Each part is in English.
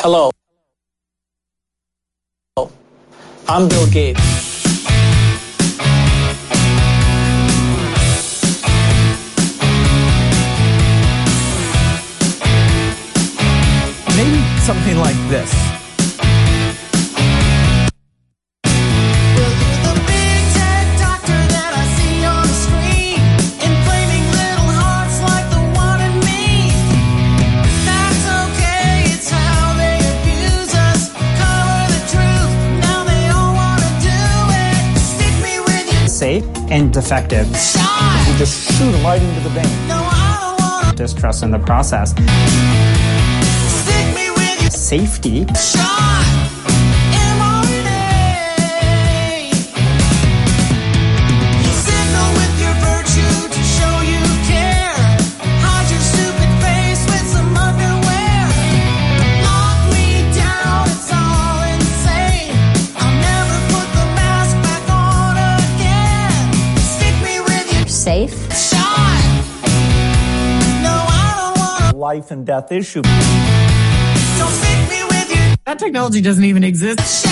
Hello. I'm Bill Gates. Maybe something like this. Safe and defective. You just shoot them right into the vein. Distrust in the process. Safety. Safe. Life and death issue. That technology doesn't even exist.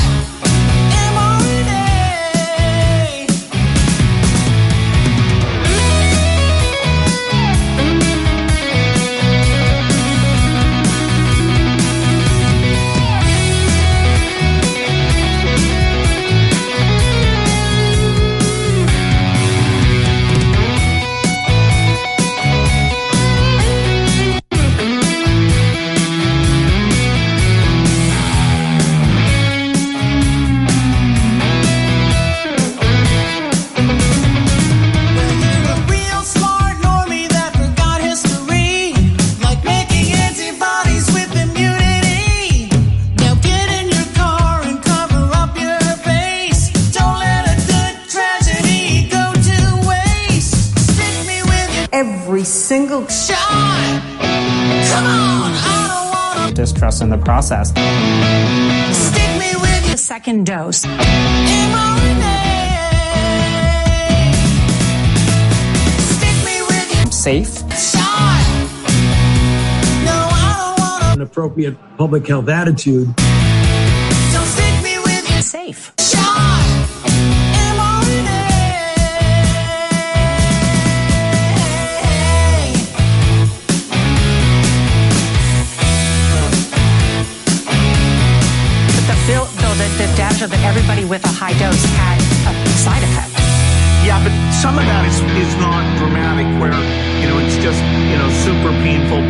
Every single shot. Come on, I don't wanna Distrust in the process. stick me with your Second dose. mRNA. Stick me with your Safe. shot. No, I don't wanna. An appropriate public health attitude. Don't stick me with your Safe. shot. mRNA. The data showed that everybody with a high dose had a side effect. Yeah, but some of that is not dramatic where, it's just, super painful.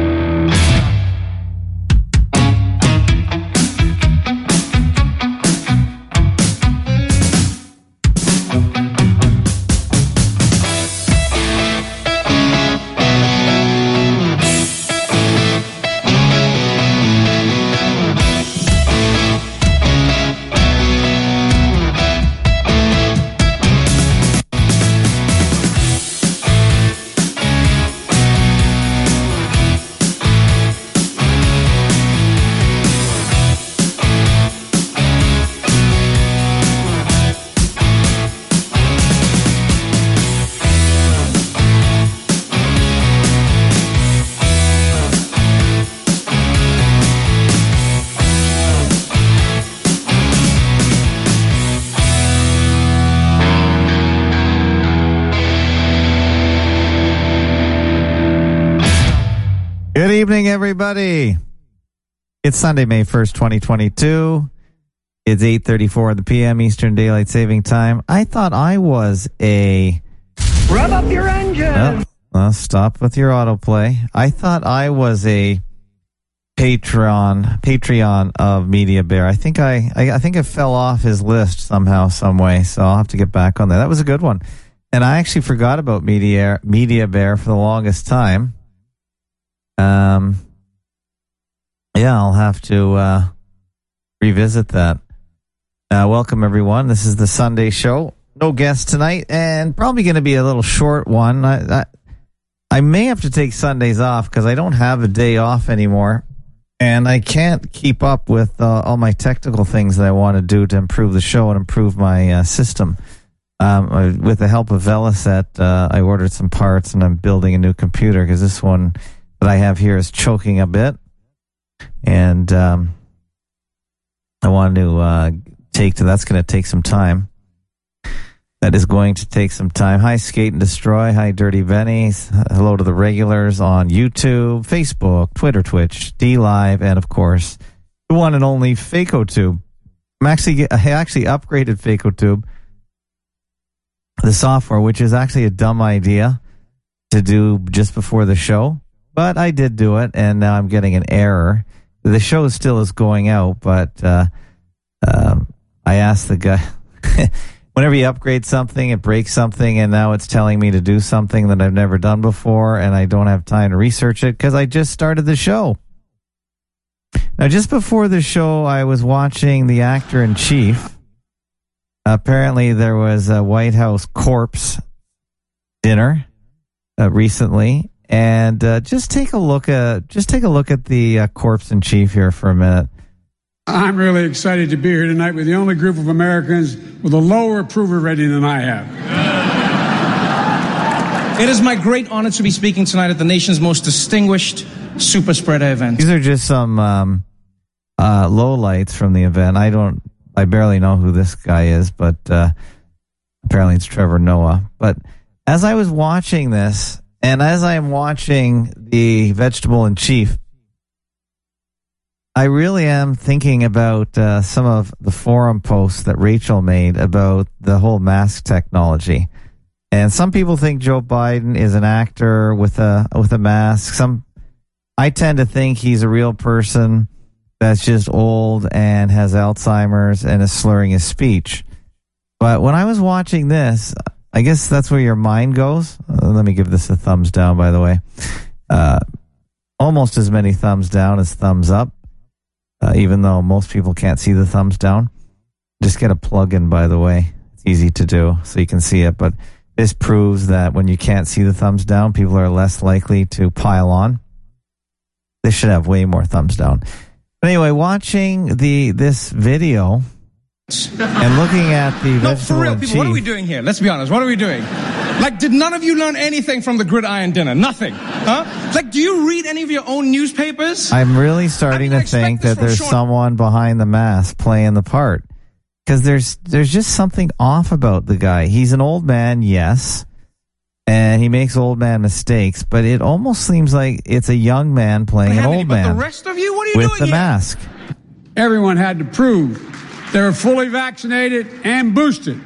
Good evening, everybody. It's Sunday, May 1st, 2022. It's 8:34 the p.m. Eastern Daylight Saving Time. I thought I was a... Rev up your engine. Well, stop with your autoplay. I thought I was a Patreon of Media Bear. I think I fell off his list somehow, some way, so I'll have to get back on that. That was a good one. And I actually forgot about Media Bear for the longest time. I'll have to revisit that. Welcome, everyone. This is the Sunday show. No guest tonight, and probably going to be a little short one. I may have to take Sundays off because I don't have a day off anymore, and I can't keep up with all my technical things that I want to do to improve the show and improve my system. With the help of Veloset, I ordered some parts, and I'm building a new computer because this one that I have here is choking a bit. And I want to that's going to take some time. That is going to take some time. Hi, Skate and Destroy. Hi, Dirty Benny. Hello to the regulars on YouTube, Facebook, Twitter, Twitch, D-Live, and of course, the one and only FacoTube. I actually upgraded FacoTube, the software, which is actually a dumb idea to do just before the show, but I did do it, and now I'm getting an error. The show still is going out, but I asked the guy, whenever you upgrade something, it breaks something, and now it's telling me to do something that I've never done before, and I don't have time to research it because I just started the show. Now, just before the show, I was watching The Actor-in-Chief. Apparently, there was a White House corpse dinner recently, and just take a look at the corpse in chief here for a minute. I'm really excited to be here tonight with the only group of Americans with a lower approval rating than I have. It is my great honor to be speaking tonight at the nation's most distinguished super spreader event. These are just some lowlights from the event. I barely know who this guy is, but apparently it's Trevor Noah. But as I was watching this, and as I am watching the vegetable in chief, I really am thinking about some of the forum posts that Rachel made about the whole mask technology. And some people think Joe Biden is an actor with a mask. I tend to think he's a real person that's just old and has Alzheimer's and is slurring his speech. But when I was watching this, I guess that's where your mind goes. Let me give this a thumbs down, by the way. Almost as many thumbs down as thumbs up, even though most people can't see the thumbs down. Just get a plug-in, by the way. It's easy to do, so you can see it. But this proves that when you can't see the thumbs down, people are less likely to pile on. They should have way more thumbs down. But anyway, watching this video and looking at the No, for real, people, what are we doing here? Let's be honest. What are we doing? Like, did none of you learn anything from the Gridiron Dinner? Nothing. Huh? Like, do you read any of your own newspapers? I'm really starting to think that there's someone behind the mask playing the part. Because there's just something off about the guy. He's an old man, yes. And he makes old man mistakes, but it almost seems like it's a young man playing an old man. But the rest of you, what are you with doing the here? mask. Everyone had to prove they were fully vaccinated and boosted.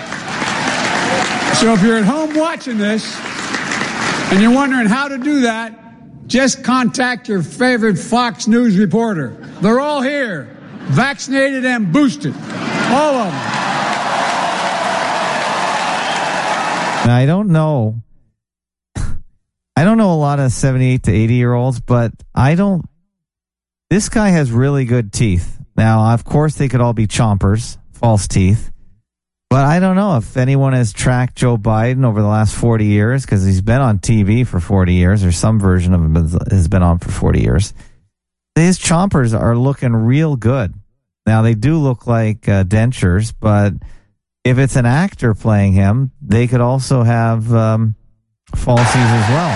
So if you're at home watching this and you're wondering how to do that, just contact your favorite Fox News reporter. They're all here, vaccinated and boosted. All of them. Now, I don't know a lot of 78 to 80-year-olds, but this guy has really good teeth. Now, of course, they could all be chompers, false teeth, but I don't know if anyone has tracked Joe Biden over the last 40 years, because he's been on TV for 40 years, or some version of him has been on for 40 years. His chompers are looking real good. Now, they do look like dentures, but if it's an actor playing him, they could also have falsies as well.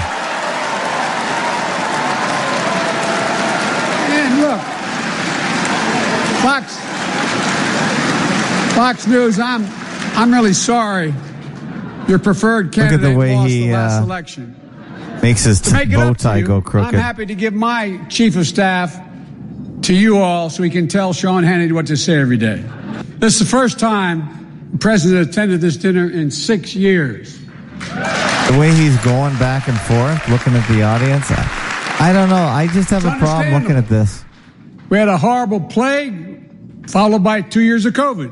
And look, Fox News, I'm really sorry. Your preferred candidate Look at the way lost he the last election. makes his To make it bow up to tie you, go crooked. I'm happy to give my chief of staff to you all so he can tell Sean Hannity what to say every day. This is the first time the president attended this dinner in 6 years. The way he's going back and forth, looking at the audience, I don't know. I just have a problem looking at this. We had a horrible plague, followed by 2 years of COVID.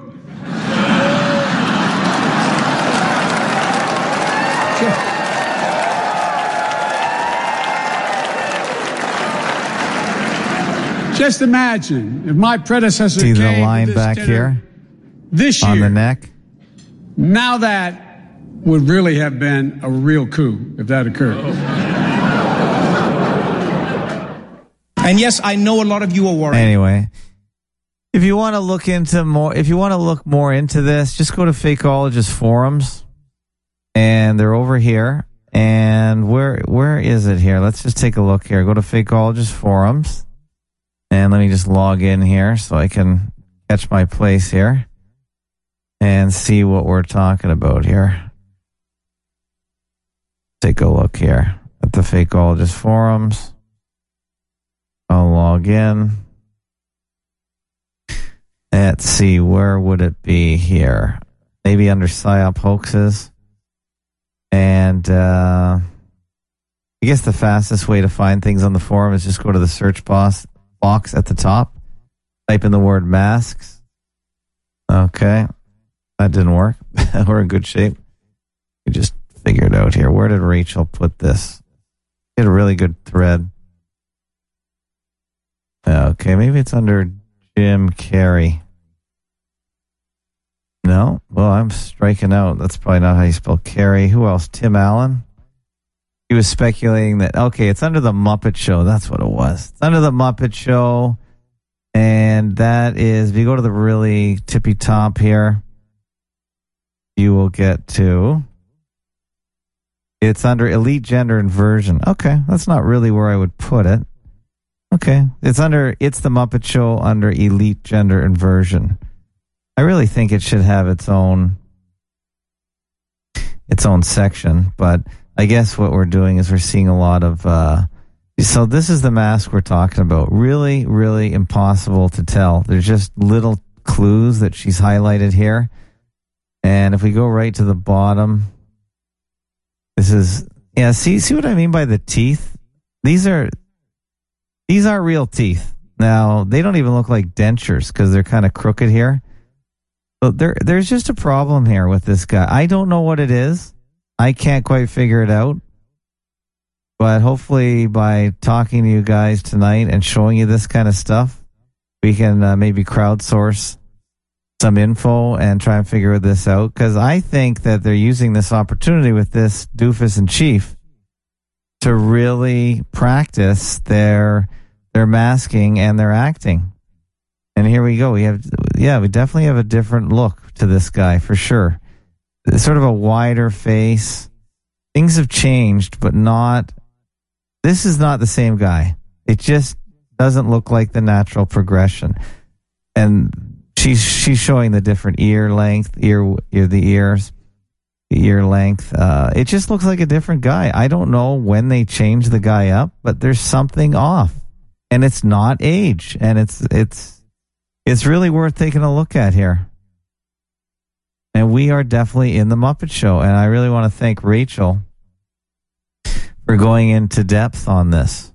Just imagine if my predecessor See came the line to this back dinner here this year on the neck. Now that would really have been a real coup if that occurred. And yes, I know a lot of you are worried. Anyway, if you want to look more into this, just go to Fakeologist forums, and they're over here. And where is it here? Let's just take a look here. Go to Fakeologist forums. And let me just log in here so I can catch my place here and see what we're talking about here. Take a look here at the Fakeologist forums. I'll log in. Let's see, where would it be here? Maybe under PSYOP hoaxes. And I guess the fastest way to find things on the forum is just go to the search box at the top. Type in the word masks. Okay. That didn't work. We're in good shape. We just figured out here. Where did Rachel put this? She had a really good thread. Okay, maybe it's under Jim Carrey. No? Well, I'm striking out. That's probably not how you spell Carey. Who else? Tim Allen? He was speculating that, okay, it's under the Muppet Show. That's what it was. It's under the Muppet Show. And that is, if you go to the really tippy top here, you will get to, it's under Elite Gender Inversion. Okay, that's not really where I would put it. Okay, it's under, it's the Muppet Show under Elite Gender Inversion. I really think it should have its own section, but I guess what we're doing is we're seeing a lot of, so this is the mask we're talking about. Really, really impossible to tell. There's just little clues that she's highlighted here. And if we go right to the bottom, this is, yeah, see what I mean by the teeth? These are real teeth. Now, they don't even look like dentures because they're kind of crooked here. But there's just a problem here with this guy. I don't know what it is. I can't quite figure it out. But hopefully by talking to you guys tonight and showing you this kind of stuff, we can maybe crowdsource some info and try and figure this out. Because I think that they're using this opportunity with this doofus in chief to really practice their masking and their acting. And here we go. We definitely have a different look to this guy for sure. It's sort of a wider face. Things have changed, but this is not the same guy. It just doesn't look like the natural progression. And she's showing the different ear length, the ear length. It just looks like a different guy. I don't know when they changed the guy up, but there's something off. And it's not age. And it's really worth taking a look at here. And we are definitely in the Muppet Show. And I really want to thank Rachel for going into depth on this.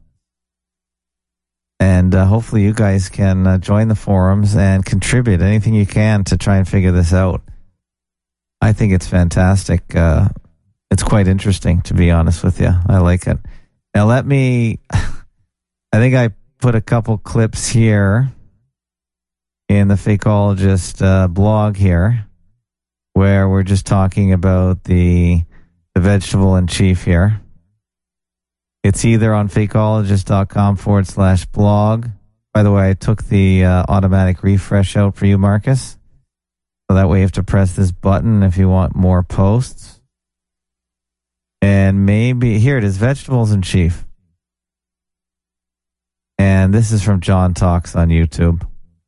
And hopefully you guys can join the forums and contribute anything you can to try and figure this out. I think it's fantastic. It's quite interesting, to be honest with you. I like it. Now I think I put a couple clips here in the Fakeologist blog here, where we're just talking about the vegetable in chief here. It's either on fakeologist.com/blog. By the way, I took the automatic refresh out for you, Marcus. So that way you have to press this button if you want more posts. And maybe, here it is, vegetables in chief. And this is from John Talks on YouTube.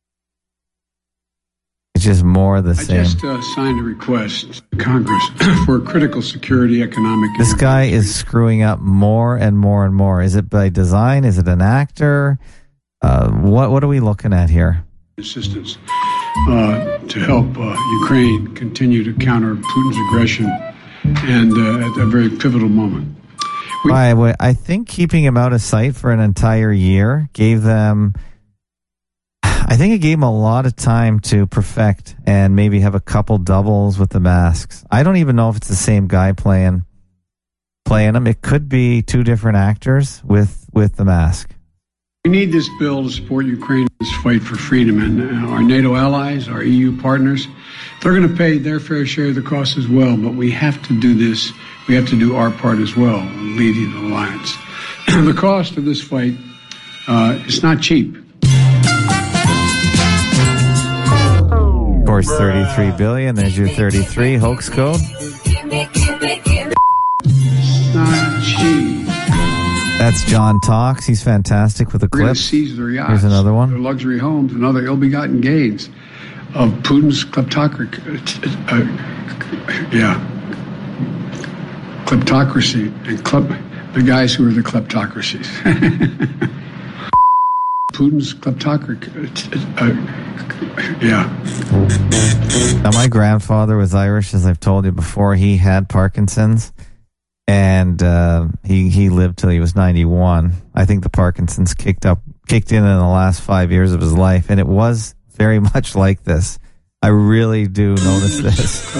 It's just more of the same. I just signed a request to Congress for a critical security economic... This guy is screwing up more and more and more. Is it by design? Is it an actor? What are we looking at here? Assistance to help Ukraine continue to counter Putin's aggression, and at a very pivotal moment. I think keeping him out of sight for an entire year gave them... I think it gave him a lot of time to perfect and maybe have a couple doubles with the masks. I don't even know if it's the same guy playing them. It could be two different actors with the mask. We need this bill to support Ukraine's fight for freedom, and our NATO allies, our EU partners, they're going to pay their fair share of the cost as well, but we have to do this. We have to do our part as well, leading the alliance. The cost of this fight is not cheap. Of course, $33 billion. There's your 33 hoax code. Not cheap. That's John Talks. He's fantastic with the We're going clips. to seize their yachts, Here's another one. their luxury homes, and other ill-begotten gains of Putin's kleptocracy. Kleptocracy and the guys who are the kleptocracies. Putin's kleptocracy. Now, my grandfather was Irish, as I've told you before. He had Parkinson's, and he lived till he was 91. I think the Parkinson's kicked in the last 5 years of his life, and it was very much like this. I really do notice this.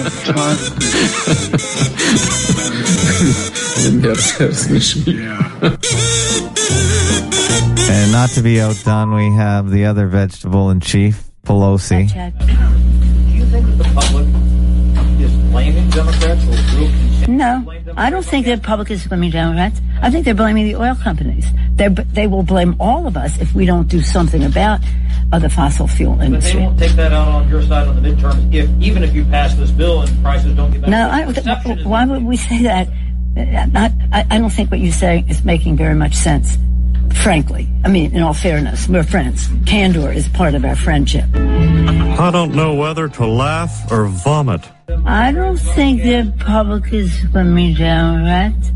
And not to be outdone, we have the other vegetable in chief, Pelosi. Do you think that the public is blaming Democrats or the group? No, I don't think the public is blaming Democrats. I think they're blaming the oil companies. They will blame all of us if we don't do something about the fossil fuel industry. But they won't take that out on your side on the midterms, even if you pass this bill and prices don't get back. No, why would we say that? I don't think what you say is making very much sense. Frankly, I mean, in all fairness, we're friends. Candor is part of our friendship. I don't know whether to laugh or vomit. I don't think the public is blaming Democrats.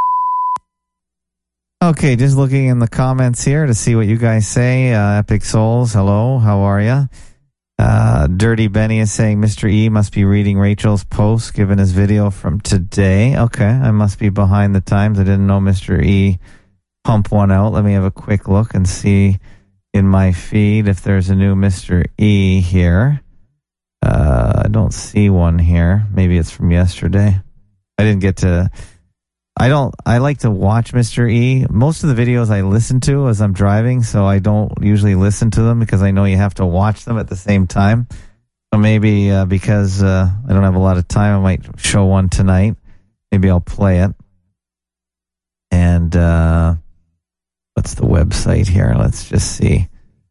Okay, just looking in the comments here to see what you guys say. Epic Souls, hello, how are you? Dirty Benny is saying Mr. E must be reading Rachel's post given his video from today. Okay, I must be behind the times. I didn't know Mr. E pump one out. Let me have a quick look and see in my feed if there's a new Mr. E here. I don't see one here. Maybe it's from yesterday. I like to watch Mr. E. Most of the videos I listen to as I'm driving, so I don't usually listen to them because I know you have to watch them at the same time. So maybe because I don't have a lot of time, I might show one tonight. Maybe I'll play it. And what's the website here? Let's just see.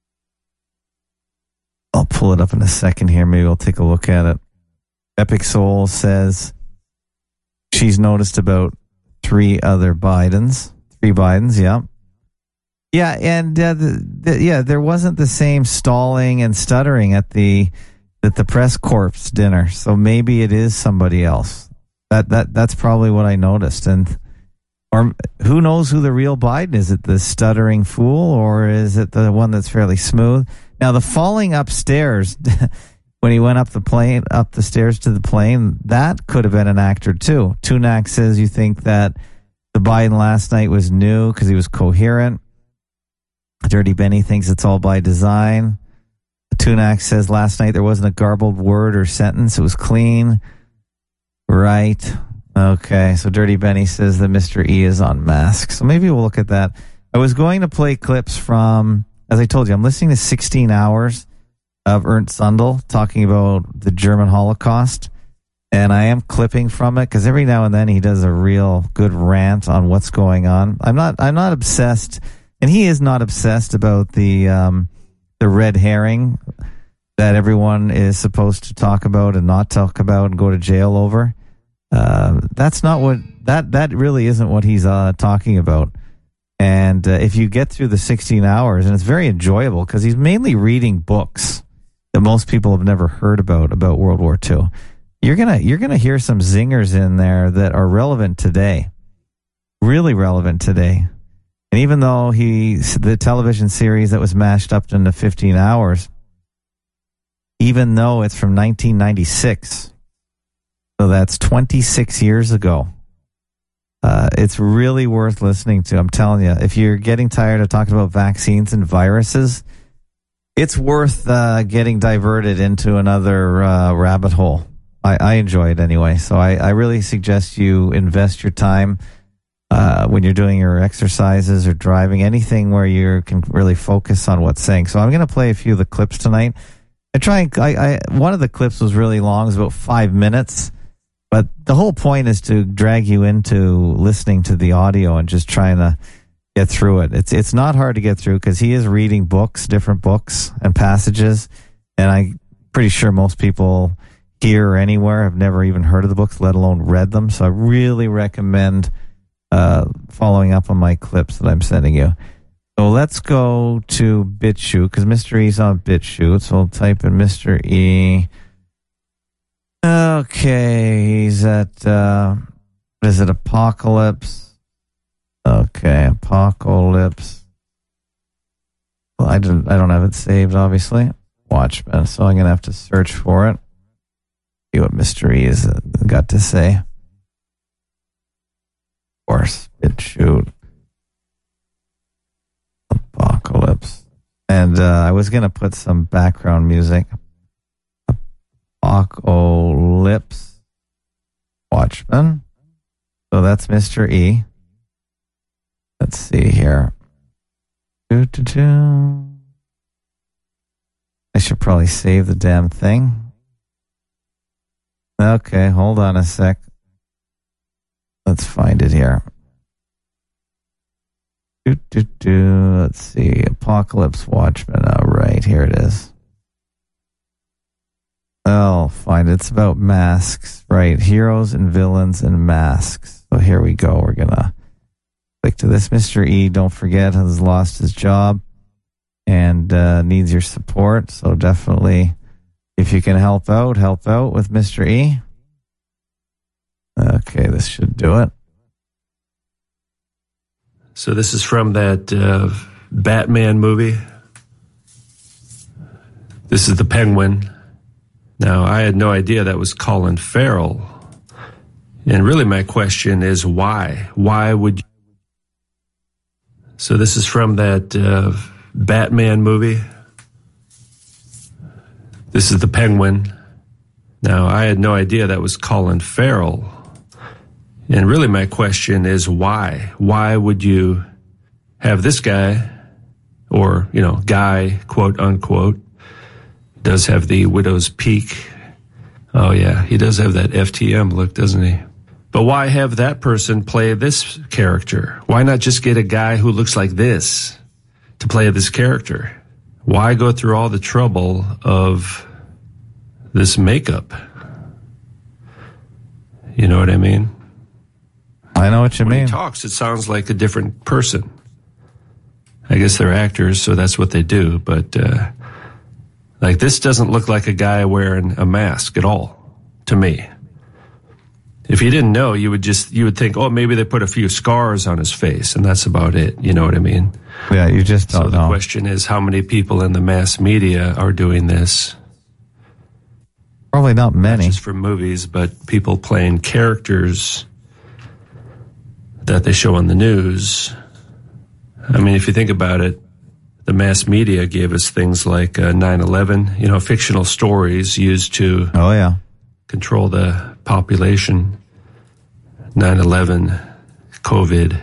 I'll pull it up in a second here. Maybe I'll take a look at it. Epic Soul says she's noticed about 3 Bidens, yeah. Yeah, and there wasn't the same stalling and stuttering at the press corps dinner. So maybe it is somebody else. That's probably what I noticed. Or who knows who the real Biden is? Is it the stuttering fool or is it the one that's fairly smooth? Now, the falling upstairs when he went up the stairs to the plane, that could have been an actor too. Tunak says you think that the Biden last night was new because he was coherent. Dirty Benny thinks it's all by design. Tunak says last night there wasn't a garbled word or sentence. It was clean. Right. Okay, so Dirty Benny says that Mr. E is on mask. So maybe we'll look at that. I was going to play clips from, as I told you, I'm listening to 16 hours of Ernst Zundel talking about the German Holocaust. And I am clipping from it because every now and then he does a real good rant on what's going on. I'm not obsessed, and he is not obsessed about the red herring that everyone is supposed to talk about and not talk about and go to jail over. That's not what that really isn't what he's talking about. And if you get through the 16 hours, and it's very enjoyable because he's mainly reading books that most people have never heard about World War II. You're gonna hear some zingers in there that are relevant today, really relevant today. And even though the television series that was mashed up into 15 hours, even though it's from 1996. So that's 26 years ago. It's really worth listening to. I'm telling you, if you're getting tired of talking about vaccines and viruses, it's worth getting diverted into another rabbit hole. I enjoy it anyway. So I really suggest you invest your time when you're doing your exercises or driving, anything where you can really focus on what's saying. So I'm going to play a few of the clips tonight. One of the clips was really long. It was about 5 minutes. But the whole point is to drag you into listening to the audio and just trying to get through it. It's not hard to get through because he is reading books, different books and passages. And I'm pretty sure most people here or anywhere have never even heard of the books, let alone read them. So I really recommend following up on my clips that I'm sending you. So let's go to BitChute, because Mr. E's on BitChute. So we'll type in Mr. E. Okay, he's at, is it Apocalypse? Okay, Apocalypse. Well, I don't have it saved, obviously. Watchmen, so I'm going to have to search for it. See what Mr. E has got to say. Of course, BitChute. Apocalypse. And I was going to put some background music. Apocalypse. Watchmen. So that's Mr. E. Let's see here. I should probably save the damn thing. Okay, hold on a sec. Let's find it here. Let's see. Apocalypse Watchmen. All right, here it is. I'll find it. It's about masks, right? Heroes and villains and masks. So here we go. We're going to click to this. Mr. E, don't forget, has lost his job and needs your support. So definitely, if you can help out with Mr. E. Okay, this should do it. So this is from that Batman movie. This is the Penguin. Now, I had no idea that was Colin Farrell. And really my question is why? Why would you? So this is from that Batman movie. This is the Penguin. Now, I had no idea that was Colin Farrell. And really my question is why? Why would you have this guy, or, guy, quote unquote, does have the widow's peak. Oh yeah, he does have that FTM look, doesn't he? But why have that person play this character? Why not just get a guy who looks like this to play this character? Why go through all the trouble of this makeup? You know what I mean? I know what you mean. When he talks, it sounds like a different person. I guess they're actors, so that's what they do. But like this doesn't look like a guy wearing a mask at all to me. If you didn't know, you would think, oh, maybe they put a few scars on his face, and that's about it. You know what I mean? Yeah, you just don't know. So the question is, how many people in the mass media are doing this? Probably not many. Not just for movies, but people playing characters that they show on the news. I mean, if you think about it, the mass media gave us things like 9/11, fictional stories used to control the population. 9/11, COVID,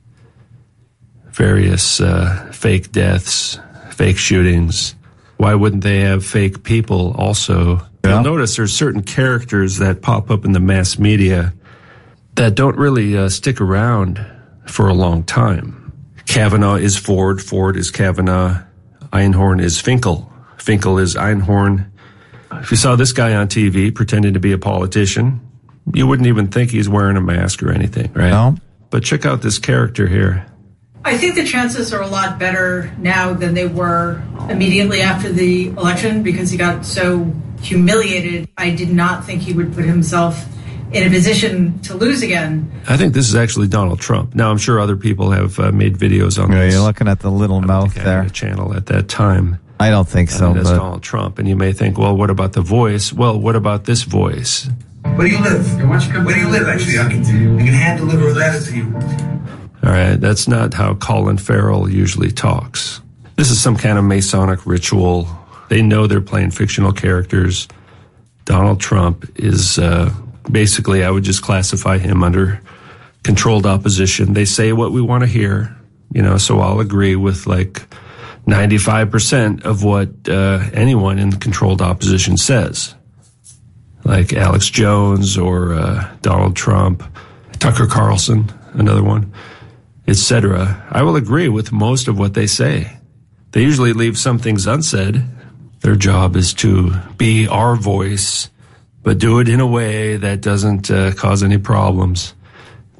various fake deaths, fake shootings. Why wouldn't they have fake people also? Yeah. You'll notice there's certain characters that pop up in the mass media that don't really stick around for a long time. Kavanaugh is Ford. Ford is Kavanaugh. Einhorn is Finkel. Finkel is Einhorn. If you saw this guy on TV pretending to be a politician, you wouldn't even think he's wearing a mask or anything, right? No. But check out this character here. I think the chances are a lot better now than they were immediately after the election because he got so humiliated. I did not think he would put himself in a position to lose again. I think this is actually Donald Trump. Now, I'm sure other people have made videos on this. You're looking at the little mouth there. I had a channel at that time. I don't think so. That's Donald Trump. And you may think, well, what about the voice? Well, what about this voice? Where do you live? Where do you live, actually? I can hand deliver a letter to you. All right, that's not how Colin Farrell usually talks. This is some kind of Masonic ritual. They know they're playing fictional characters. Donald Trump is... basically, I would just classify him under controlled opposition. They say what we want to hear, so I'll agree with like 95% of what anyone in controlled opposition says. Like Alex Jones or Donald Trump, Tucker Carlson, another one, etc. I will agree with most of what they say. They usually leave some things unsaid. Their job is to be our voice, but do it in a way that doesn't cause any problems.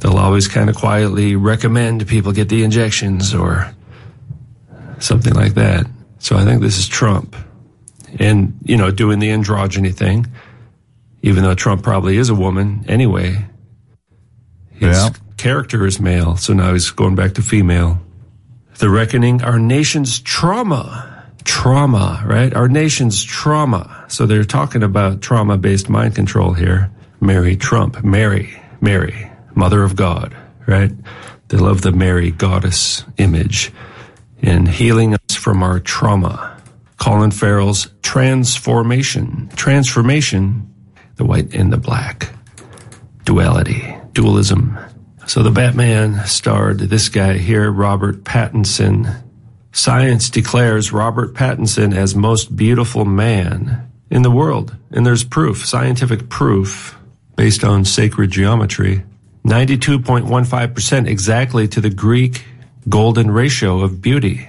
They'll always kind of quietly recommend people get the injections or something like that. So I think this is Trump. And, you know, doing the androgyny thing, even though Trump probably is a woman anyway. His character is male, so now he's going back to female. The reckoning, our nation's trauma, right? Our nation's trauma. So they're talking about trauma-based mind control here. Mary Trump, Mary, Mother of God, right? They love the Mary goddess image and healing us from our trauma. Colin Farrell's transformation, the white and the black, dualism. So the Batman starred this guy here, Robert Pattinson. Science declares Robert Pattinson as most beautiful man in the world. And there's proof, scientific proof, based on sacred geometry. 92.15% exactly to the Greek golden ratio of beauty.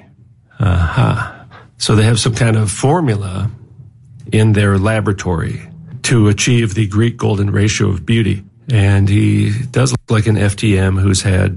So they have some kind of formula in their laboratory to achieve the Greek golden ratio of beauty. And he does look like an FTM who's had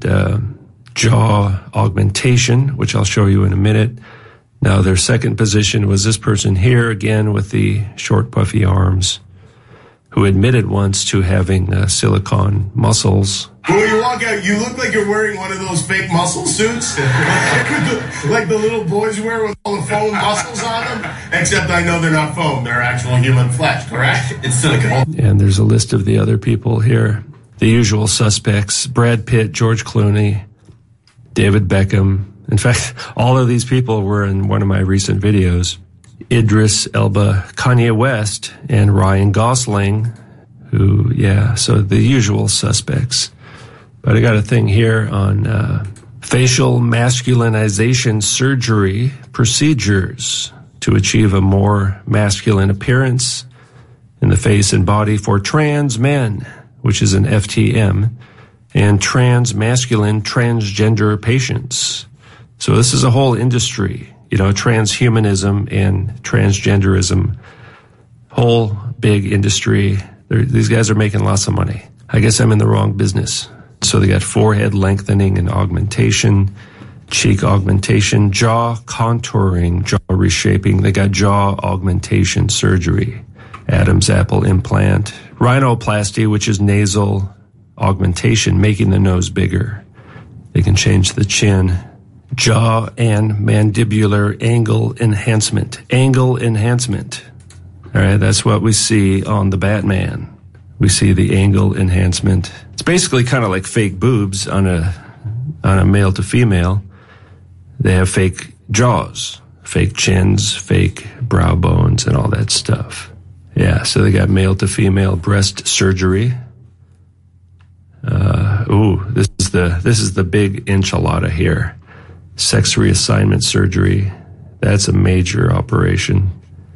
jaw augmentation, which I'll show you in a minute. Now, their second position was this person here, again with the short, puffy arms, who admitted once to having silicone muscles. When you walk out, you look like you're wearing one of those fake muscle suits, like the little boys wear with all the foam muscles on them. Except I know they're not foam; they're actual human flesh. Correct? It's silicone. And there's a list of the other people here. The usual suspects: Brad Pitt, George Clooney, David Beckham. In fact, all of these people were in one of my recent videos. Idris Elba, Kanye West, and Ryan Gosling, who, so the usual suspects. But I got a thing here on facial masculinization surgery procedures to achieve a more masculine appearance in the face and body for trans men, which is an FTM, and trans masculine transgender patients. So this is a whole industry. You know, transhumanism and transgenderism, whole big industry. These guys are making lots of money. I guess I'm in the wrong business. So they got forehead lengthening and augmentation, cheek augmentation, jaw contouring, jaw reshaping. They got jaw augmentation surgery, Adam's apple implant, rhinoplasty, which is nasal augmentation, making the nose bigger. They can change the chin. Jaw and mandibular angle enhancement. Angle enhancement. All right, that's what we see on the Batman. We see the angle enhancement. It's basically kind of like fake boobs on a male to female. They have fake jaws, fake chins, fake brow bones, and all that stuff. Yeah, so they got male to female breast surgery. This is the big enchilada here. Sex reassignment surgery. That's a major operation.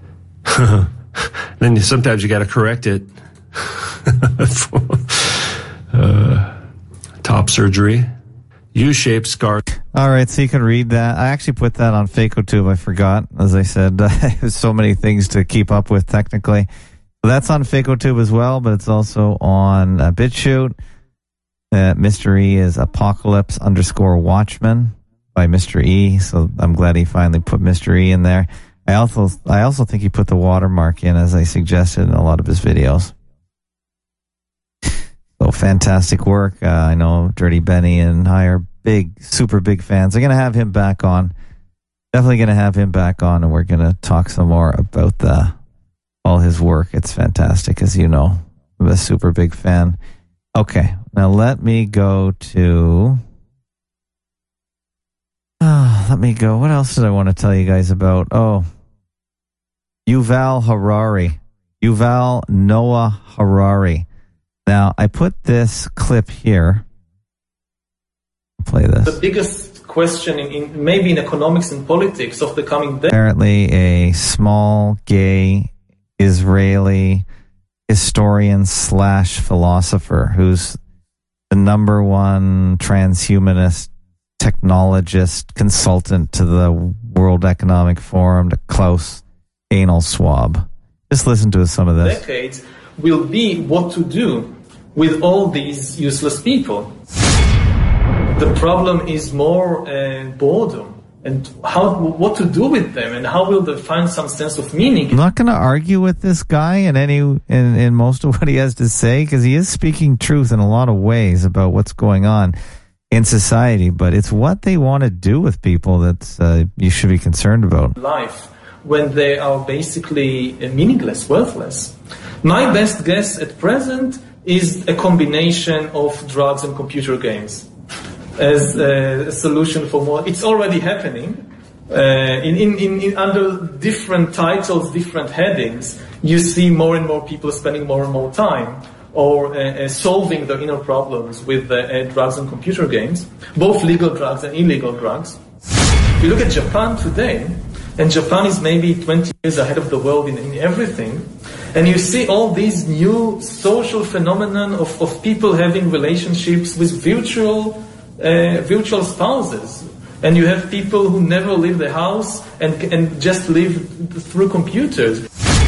Then sometimes you got to correct it. Top surgery. U-shaped scar. All right, so you can read that. I actually put that on FacoTube. I forgot, as I said. There's so many things to keep up with technically. So that's on FacoTube as well, but it's also on BitChute. Mr. E is Apocalypse_Watchman by Mr. E. So I'm glad he finally put Mr. E in there. I also think he put the watermark in, as I suggested in a lot of his videos. So fantastic work. I know Dirty Benny and I are super big fans. I'm going to have him back on. Definitely going to have him back on, and we're going to talk some more about all his work. It's fantastic, as you know. I'm a super big fan. Okay, now let me go to... What else did I want to tell you guys about? Oh, Yuval Noah Harari. Now, I put this clip here. I'll play this. The biggest question in maybe in economics and politics of the coming day. Apparently a small gay Israeli historian / philosopher who's the number one transhumanist technologist consultant to the World Economic Forum, to Klaus Schwab. Just listen to some of this. Decades will be what to do with all these useless people. The problem is more boredom and what to do with them and how will they find some sense of meaning. I'm not going to argue with this guy in most of what he has to say, because he is speaking truth in a lot of ways about what's going on in society, but it's what they want to do with people that you should be concerned about. Life, when they are basically meaningless, worthless. My best guess at present is a combination of drugs and computer games as a solution for more. It's already happening. In under different titles, different headings, you see more and more people spending more and more time or solving their inner problems with drugs and computer games, both legal drugs and illegal drugs. If you look at Japan today, and Japan is maybe 20 years ahead of the world in everything, and you see all these new social phenomenon of people having relationships with virtual spouses. And you have people who never leave the house and just live through computers.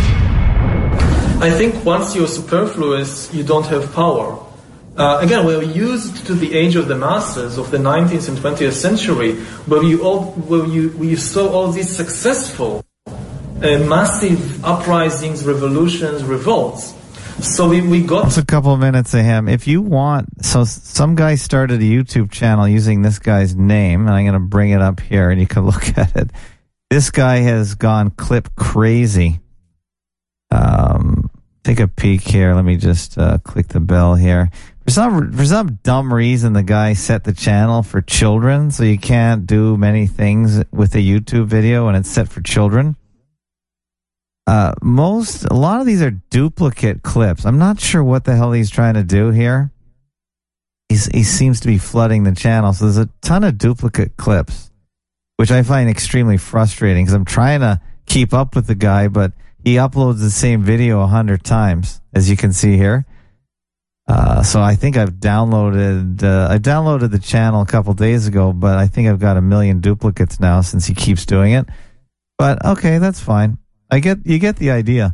I think once you're superfluous, you don't have power. Again, we're used to the age of the masses of the 19th and 20th century, where you saw all these successful, massive uprisings, revolutions, revolts. So we got... Just a couple of minutes of him. If you want... So some guy started a YouTube channel using this guy's name, and I'm going to bring it up here, and you can look at it. This guy has gone clip crazy. Take a peek here. Let me just click the bell here. For some dumb reason, the guy set the channel for children, so you can't do many things with a YouTube video, and it's set for children. A lot of these are duplicate clips. I'm not sure what the hell he's trying to do here. He seems to be flooding the channel, so there's a ton of duplicate clips, which I find extremely frustrating because I'm trying to keep up with the guy, but he uploads the same video 100 times, as you can see here. So I think I've downloaded the channel a couple days ago, but I think I've got 1 million duplicates now since he keeps doing it. But okay, that's fine. You get the idea.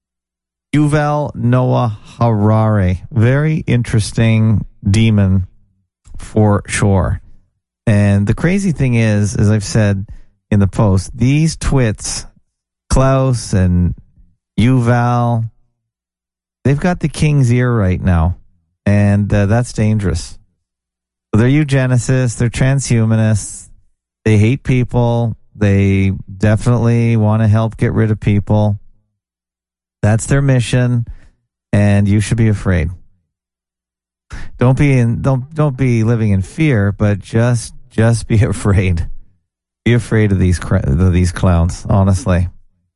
Yuval Noah Harari, very interesting demon for sure. And the crazy thing is, as I've said in the post, these twits, Klaus and Yuval, they've got the king's ear right now, and that's dangerous. So they're eugenicists, they're transhumanists, they hate people. They definitely want to help get rid of people. That's their mission, and you should be afraid. Don't be living in fear, but just be afraid. Be afraid of these clowns, honestly,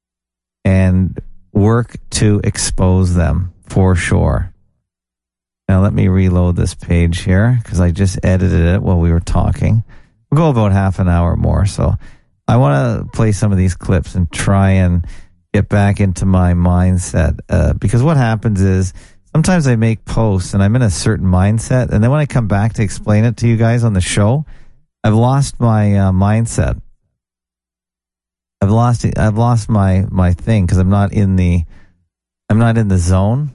and work to expose them for sure. Now let me reload this page here because I just edited it while we were talking. We'll go about half an hour more, so I want to play some of these clips and try and get back into my mindset, because what happens is sometimes I make posts and I'm in a certain mindset, and then when I come back to explain it to you guys on the show, I've lost my mindset. I've lost my thing because I'm not in the zone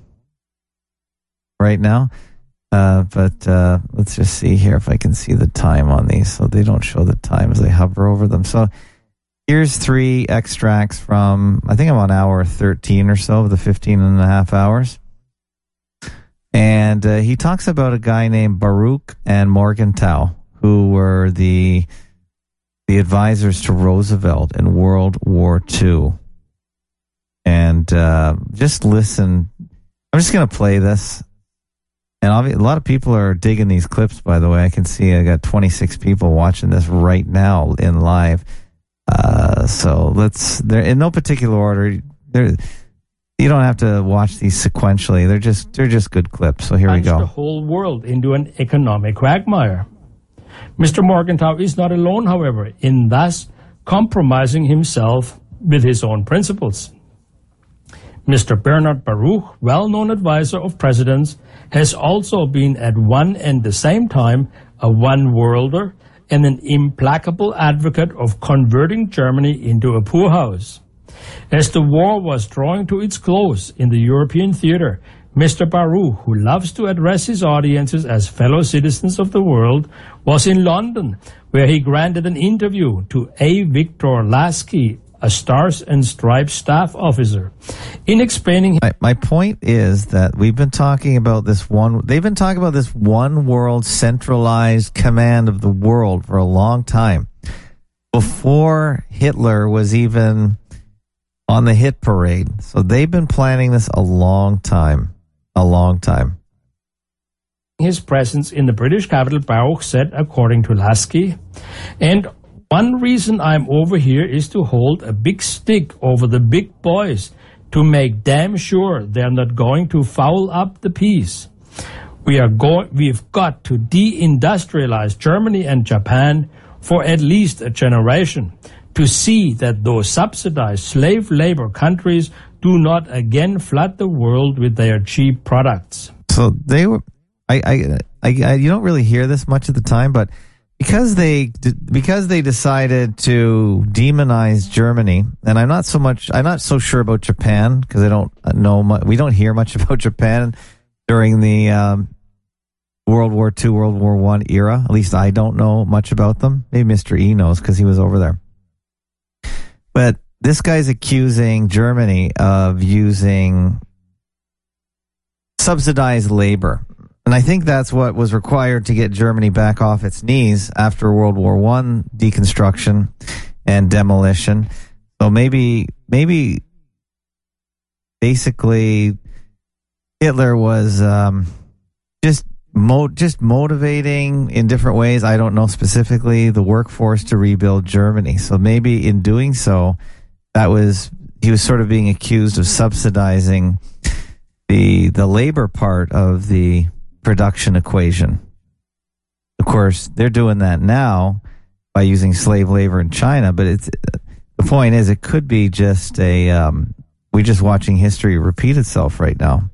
right now. But let's just see here if I can see the time on these, so they don't show the time as I hover over them. So here's 3 extracts from, I think I'm on hour 13 or so of the 15 and a half hours. And he talks about a guy named Baruch and Morgenthau, who were the advisors to Roosevelt in World War II. And just listen. I'm just going to play this. And a lot of people are digging these clips, by the way. I can see I got 26 people watching this right now in live. So they're in no particular order. You don't have to watch these sequentially. They're just good clips. So here we go. The whole world into an economic quagmire. Mr. Morgenthau is not alone, however, in thus compromising himself with his own principles. Mr. Bernard Baruch, well-known advisor of presidents, has also been at one and the same time a one-worlder and an implacable advocate of converting Germany into a poorhouse. As the war was drawing to its close in the European theater, Mr. Baruch, who loves to address his audiences as fellow citizens of the world, was in London, where he granted an interview to A. Victor Lasky, a Stars and Stripes staff officer, in explaining... My point is that they've been talking about this one world centralized command of the world for a long time. Before Hitler was even on the hit parade. So they've been planning this a long time. His presence in the British capital, Baruch said, according to Lasky, and one reason I'm over here is to hold a big stick over the big boys to make damn sure they're not going to foul up the peace. We've got to deindustrialize Germany and Japan for at least a generation to see that those subsidized slave labor countries do not again flood the world with their cheap products. So they were, you don't really hear this much at the time, but because they decided to demonize Germany, and I'm not so sure about Japan because I don't know we don't hear much about Japan during the World War II, World War I era. At least I don't know much about them. Maybe Mr. E knows because he was over there. But this guy's accusing Germany of using subsidized labor. And I think that's what was required to get Germany back off its knees after World War I deconstruction and demolition. So maybe basically Hitler was just motivating in different ways. I don't know specifically the workforce to rebuild Germany. So maybe in doing so, he was sort of being accused of subsidizing the labor part of the production equation. Of course, they're doing that now by using slave labor in China, but the point is it could be just we're just watching history repeat itself right now.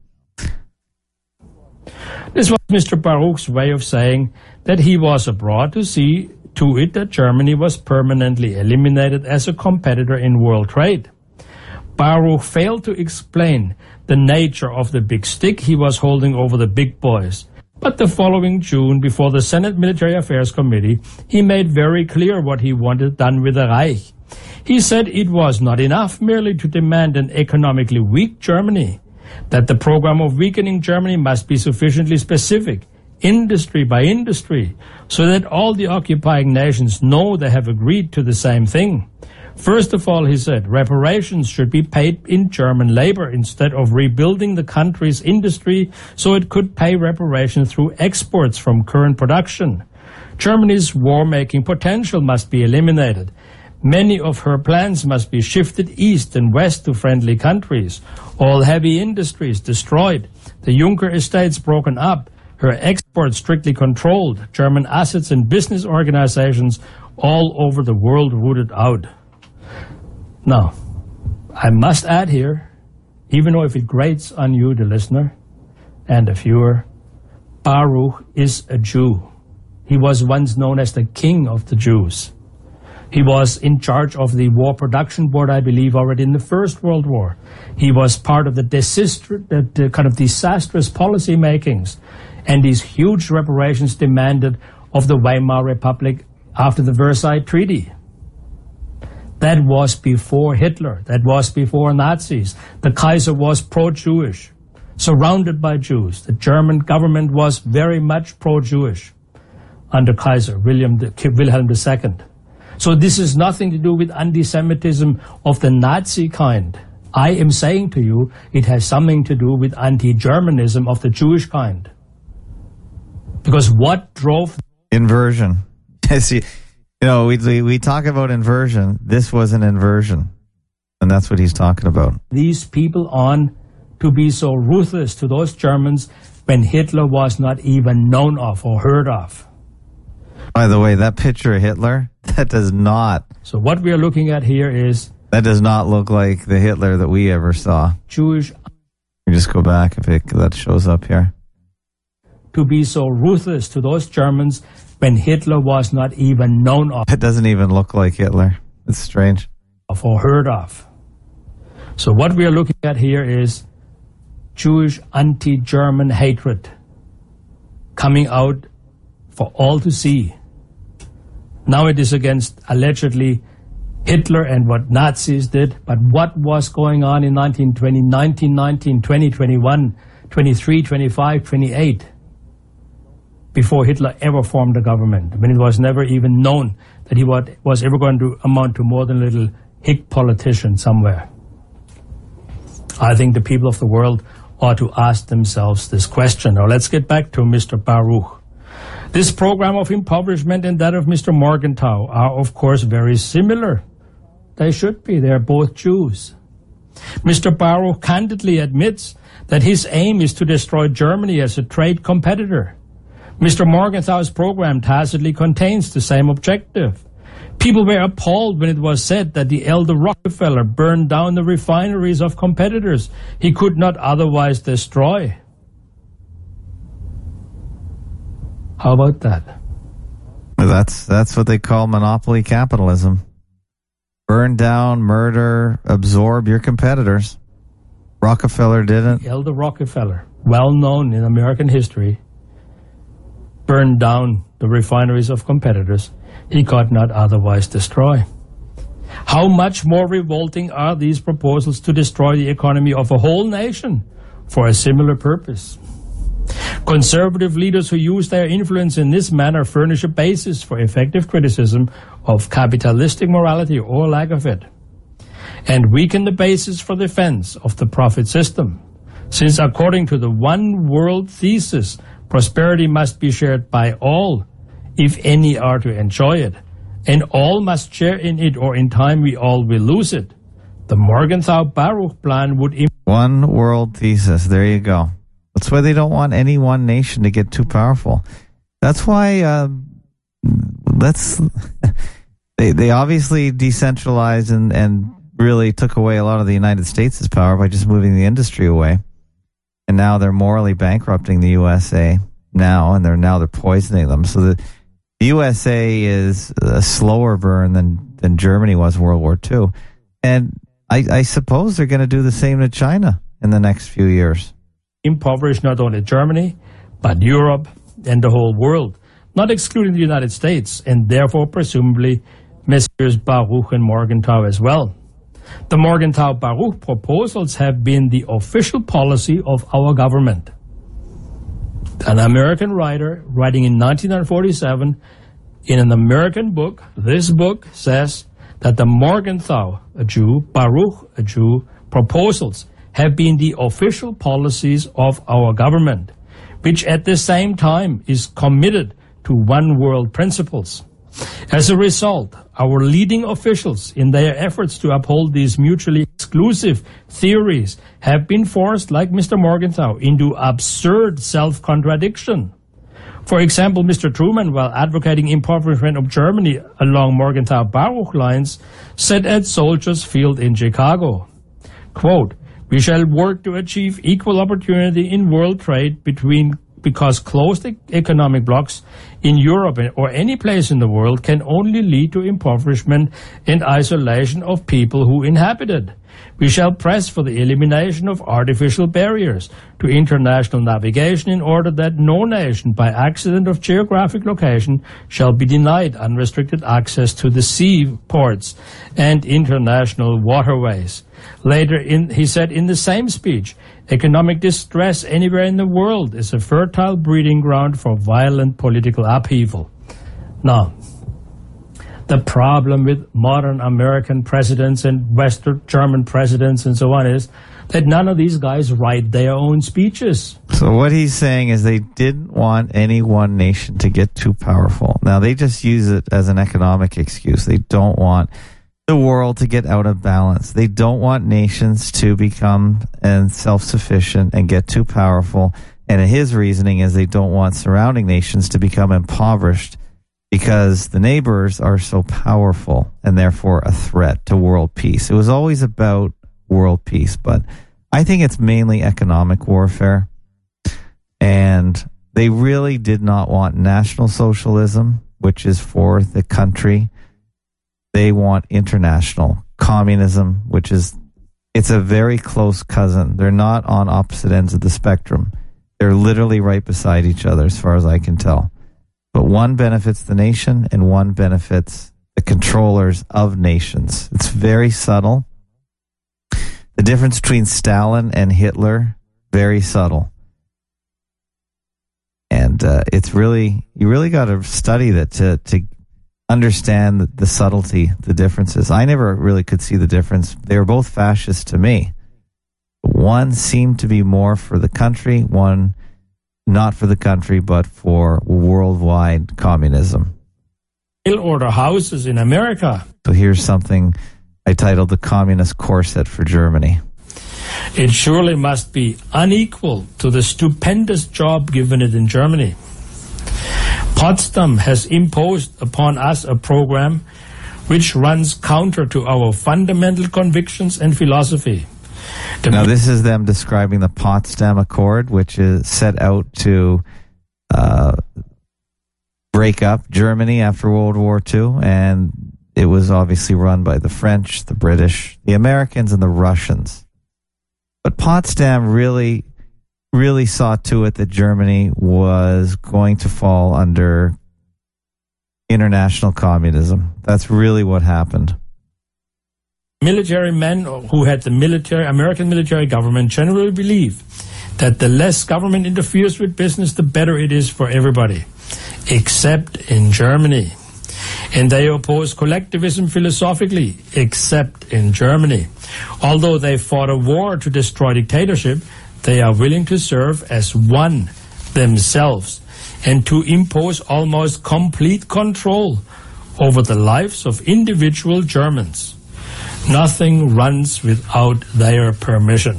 This was Mr. Baruch's way of saying that he was abroad to see to it that Germany was permanently eliminated as a competitor in world trade. Baruch failed to explain the nature of the big stick he was holding over the big boys. But the following June, before the Senate Military Affairs Committee, he made very clear what he wanted done with the Reich. He said it was not enough merely to demand an economically weak Germany, that the program of weakening Germany must be sufficiently specific, industry by industry, so that all the occupying nations know they have agreed to the same thing. First of all, he said, reparations should be paid in German labor instead of rebuilding the country's industry so it could pay reparations through exports from current production. Germany's war-making potential must be eliminated. Many of her plants must be shifted east and west to friendly countries. All heavy industries destroyed. The Juncker estates broken up. Her exports strictly controlled. German assets and business organizations all over the world rooted out. Now, I must add here, even though if it grates on you, the listener, and the viewer, Baruch is a Jew. He was once known as the king of the Jews. He was in charge of the War Production Board, I believe, already in the First World War. He was part of the kind of disastrous policy makings and these huge reparations demanded of the Weimar Republic after the Versailles Treaty. That was before Hitler. That was before Nazis. The Kaiser was pro-Jewish, surrounded by Jews. The German government was very much pro-Jewish under Kaiser Wilhelm II. So this is nothing to do with anti-Semitism of the Nazi kind. I am saying to you, it has something to do with anti-Germanism of the Jewish kind. Because what drove... Inversion. You know, we talk about inversion. This was an inversion. And that's what he's talking about. These people on to be so ruthless to those Germans when Hitler was not even known of or heard of. By the way, that picture of Hitler, that does not... So what we are looking at here is... That does not look like the Hitler that we ever saw. Jewish... You just go back if that shows up here. To be so ruthless to those Germans when Hitler was not even known of. It doesn't even look like Hitler. It's strange. Or heard of. So what we are looking at here is Jewish anti-German hatred coming out for all to see. Now it is against allegedly Hitler and what Nazis did, but what was going on in 1920, 1919, 20, 21, 23, 25, 28, before Hitler ever formed a government, when it was never even known that he was ever going to amount to more than a little hick politician somewhere. I think the people of the world ought to ask themselves this question. Now let's get back to Mr. Baruch. This program of impoverishment and that of Mr. Morgenthau are, of course, very similar. They should be. They're both Jews. Mr. Baruch candidly admits that his aim is to destroy Germany as a trade competitor. Mr. Morgenthau's program tacitly contains the same objective. People were appalled when it was said that the elder Rockefeller burned down the refineries of competitors he could not otherwise destroy. How about that? That's what they call monopoly capitalism. Burn down, murder, absorb your competitors. Rockefeller didn't. Elder Rockefeller, well known in American history, burned down the refineries of competitors he could not otherwise destroy. How much more revolting are these proposals to destroy the economy of a whole nation for a similar purpose? Conservative leaders who use their influence in this manner furnish a basis for effective criticism of capitalistic morality or lack of it, and weaken the basis for defense of the profit system, since according to the one world thesis, prosperity must be shared by all, if any are to enjoy it, and all must share in it, or in time we all will lose it. The Morgenthau-Baruch plan would... One world thesis, there you go. That's why they don't want any one nation to get too powerful. That's why they obviously decentralized and really took away a lot of the United States' power by just moving the industry away. And now they're morally bankrupting the USA now, and they're poisoning them. So the USA is a slower burn than Germany was in World War II. And I suppose they're going to do the same to China in the next few years. Impoverish not only Germany, but Europe and the whole world, not excluding the United States, and therefore presumably Messrs. Baruch and Morgenthau as well. The Morgenthau-Baruch proposals have been the official policy of our government. An American writer writing in 1947 in an American book, this book says that the Morgenthau, a Jew, Baruch, a Jew, proposals have been the official policies of our government, which at the same time is committed to one world principles. As a result, our leading officials, in their efforts to uphold these mutually exclusive theories, have been forced, like Mr. Morgenthau, into absurd self-contradiction. For example, Mr. Truman, while advocating impoverishment of Germany along Morgenthau-Baruch lines, said at Soldiers Field in Chicago, quote, "We shall work to achieve equal opportunity in world trade because closed economic blocks in Europe or any place in the world can only lead to impoverishment and isolation of people who inhabit it. We shall press for the elimination of artificial barriers to international navigation in order that no nation, by accident of geographic location, shall be denied unrestricted access to the seaports and international waterways." Later, he said in the same speech, "Economic distress anywhere in the world is a fertile breeding ground for violent political upheaval." Now, the problem with modern American presidents and Western German presidents and so on is that none of these guys write their own speeches. So what he's saying is they didn't want any one nation to get too powerful. Now, they just use it as an economic excuse. They don't want the world to get out of balance. They don't want nations to become self-sufficient and get too powerful. And his reasoning is they don't want surrounding nations to become impoverished because the neighbors are so powerful and therefore a threat to world peace. It was always about world peace, but I think it's mainly economic warfare. And they really did not want national socialism, which is for the country. They want international communism, which is It's a very close cousin. They're not on opposite ends of the spectrum. They're literally right beside each other, as far as I can tell. But one benefits the nation and one benefits the controllers of nations. It's very subtle. The difference between Stalin and Hitler, very subtle. And it's really, you really got to study that to understand the subtlety, the differences. I never really could see the difference. They were both fascist to me. One seemed to be more for the country, one not for the country, but for worldwide communism. Mail order houses in America. So here's something I titled The Communist Corset for Germany. It surely must be unequal to the stupendous job given it in Germany. Potsdam has imposed upon us a program which runs counter to our fundamental convictions and philosophy. Now, this is them describing the Potsdam Accord, which is set out to break up Germany after World War II, and it was obviously run by the French, the British, the Americans, and the Russians. But Potsdam really saw to it that Germany was going to fall under international communism. That's really what happened. Military men who had the American military government generally believe that the less government interferes with business, the better it is for everybody, except in Germany. And they oppose collectivism philosophically, except in Germany. Although they fought a war to destroy dictatorship, they are willing to serve as one themselves and to impose almost complete control over the lives of individual Germans. Nothing runs without their permission.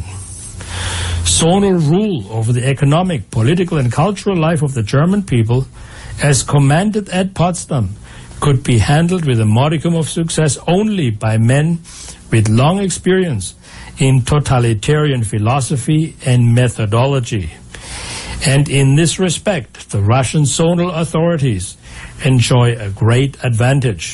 Zonal rule over the economic, political, and cultural life of the German people, as commanded at Potsdam, could be handled with a modicum of success only by men with long experience in totalitarian philosophy and methodology. And in this respect, the Russian zonal authorities enjoy a great advantage.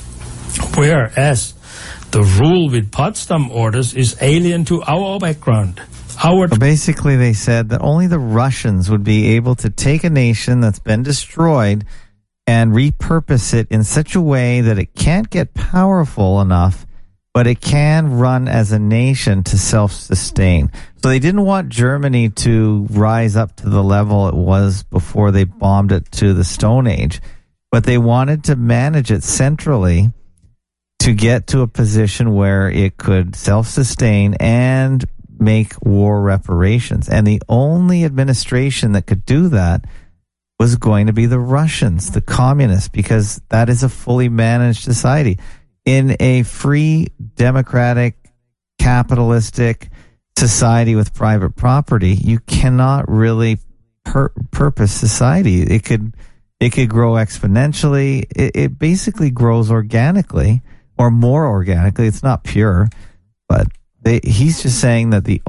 Whereas the rule with Potsdam orders is alien to our background. Basically, they said that only the Russians would be able to take a nation that's been destroyed and repurpose it in such a way that it can't get powerful enough, but it can run as a nation to self-sustain. So they didn't want Germany to rise up to the level it was before they bombed it to the Stone Age, but they wanted to manage it centrally to get to a position where it could self-sustain and make war reparations. And the only administration that could do that was going to be the Russians, the communists, because that is a fully managed society. In a free, democratic, capitalistic society with private property, you cannot really purpose society. It could grow exponentially. It basically grows organically, or more organically. It's not pure, but he's just saying that the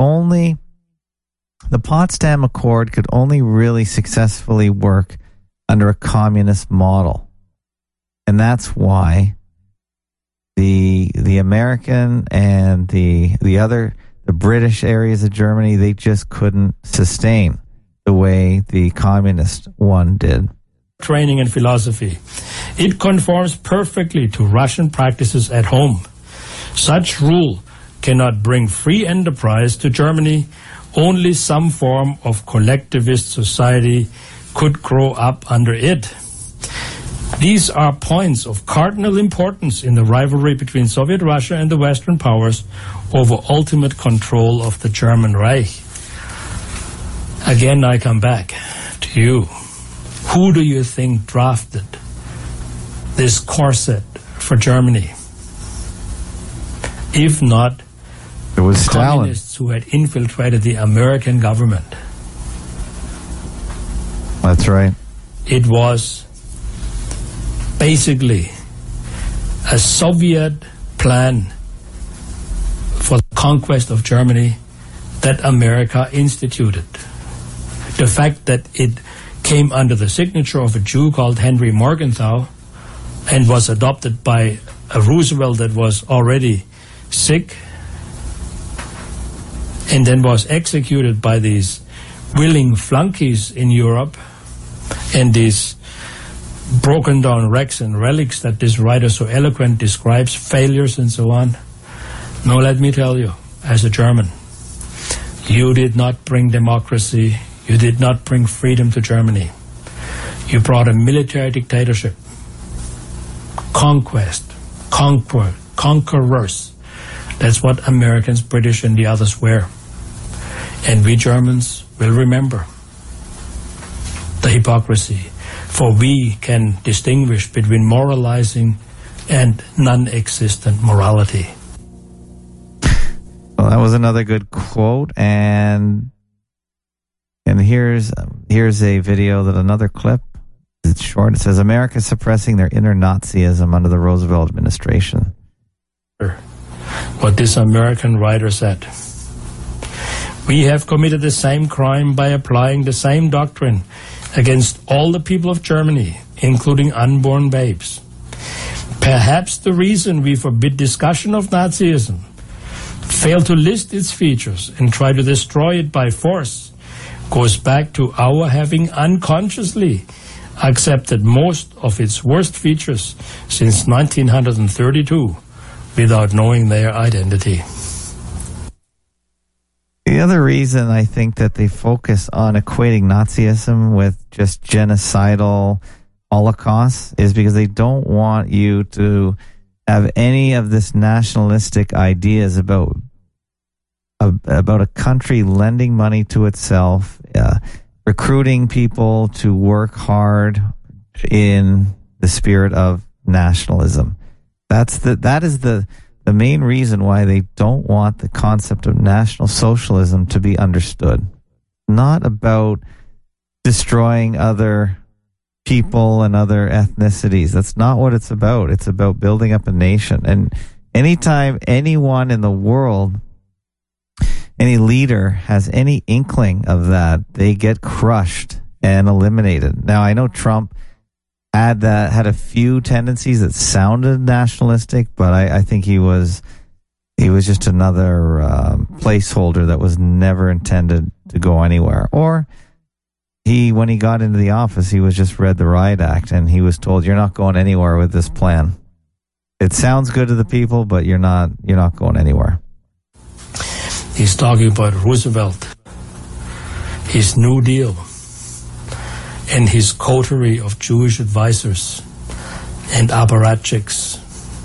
Potsdam Accord could only really successfully work under a communist model. And that's why the American and the British areas of Germany, they just couldn't sustain the way the communist one did. Training and philosophy. It conforms perfectly to Russian practices at home. Such rule cannot bring free enterprise to Germany. Only some form of collectivist society could grow up under it. These are points of cardinal importance in the rivalry between Soviet Russia and the Western powers over ultimate control of the German Reich. Again, I come back to you. Who do you think drafted this corset for Germany? If not, it was Stalin. Communists who had infiltrated the American government. That's right. It was basically a Soviet plan for the conquest of Germany that America instituted. The fact that it came under the signature of a Jew called Henry Morgenthau and was adopted by a Roosevelt that was already sick and then was executed by these willing flunkies in Europe and these broken down wrecks and relics that this writer so eloquent describes, failures and so on. No, let me tell you, as a German, you did not bring democracy, you did not bring freedom to Germany. You brought a military dictatorship, conquest, conquerors. That's what Americans, British, and the others were. And we Germans will remember the hypocrisy, for we can distinguish between moralizing and non-existent morality. Well, that was another good quote, and here's a video that another clip. It's short. It says, America suppressing their inner Nazism under the Roosevelt administration. What this American writer said. We have committed the same crime by applying the same doctrine against all the people of Germany, including unborn babes. Perhaps the reason we forbid discussion of Nazism, fail to list its features, and try to destroy it by force goes back to our having unconsciously accepted most of its worst features since 1932 without knowing their identity. The other reason I think that they focus on equating Nazism with just genocidal Holocaust is because they don't want you to have any of this nationalistic ideas about a country lending money to itself, recruiting people to work hard in the spirit of nationalism. That is the main reason why they don't want the concept of National Socialism to be understood. Not about destroying other people and other ethnicities. That's not what it's about. It's about building up a nation. And anytime anyone in the world, any leader has any inkling of that, they get crushed and eliminated. Now, I know Trump had a few tendencies that sounded nationalistic, but I think he was just another placeholder that was never intended to go anywhere. Or when he got into the office, he was just read the Riot Act and he was told, "You're not going anywhere with this plan. It sounds good to the people, but you're not going anywhere." He's talking about Roosevelt, his New Deal, and his coterie of Jewish advisors and apparatchiks.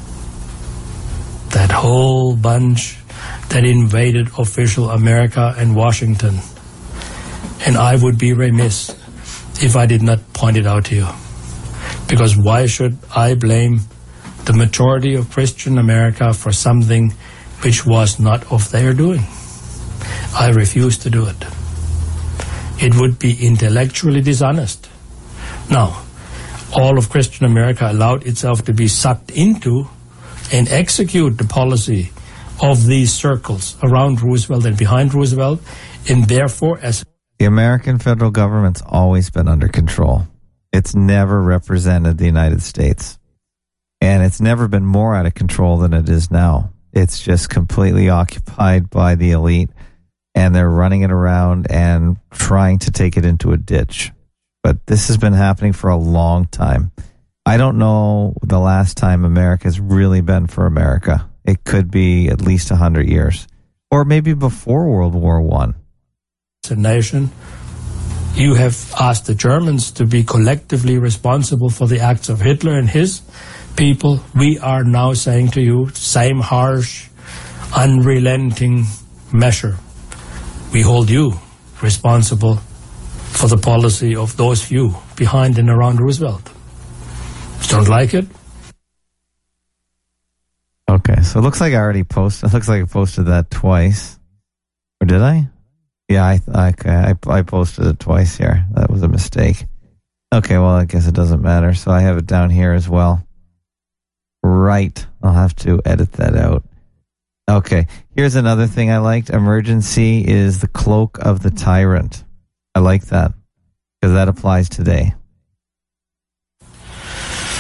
That whole bunch that invaded official America and Washington. And I would be remiss if I did not point it out to you. Because why should I blame the majority of Christian America for something which was not of their doing? I refuse to do it. It would be intellectually dishonest. Now, all of Christian America allowed itself to be sucked into and execute the policy of these circles around Roosevelt and behind Roosevelt, and therefore as the American federal government's always been under control. It's never represented the United States. And it's never been more out of control than it is now. It's just completely occupied by the elite, and they're running it around and trying to take it into a ditch. But this has been happening for a long time. I don't know the last time America's really been for America. It could be at least 100 years. Or maybe before World War I. As a nation, you have asked the Germans to be collectively responsible for the acts of Hitler and his people. We are now saying to you, same harsh, unrelenting measure. We hold you responsible for the policy of those few behind and around Roosevelt. Don't like it? Okay, so it looks like I already posted. It looks like I posted that twice. Or did I? Yeah, I posted it twice here. That was a mistake. Okay, well, I guess it doesn't matter. So I have it down here as well. Right. I'll have to edit that out. Okay, here's another thing I liked. Emergency is the cloak of the tyrant. I like that because that applies today.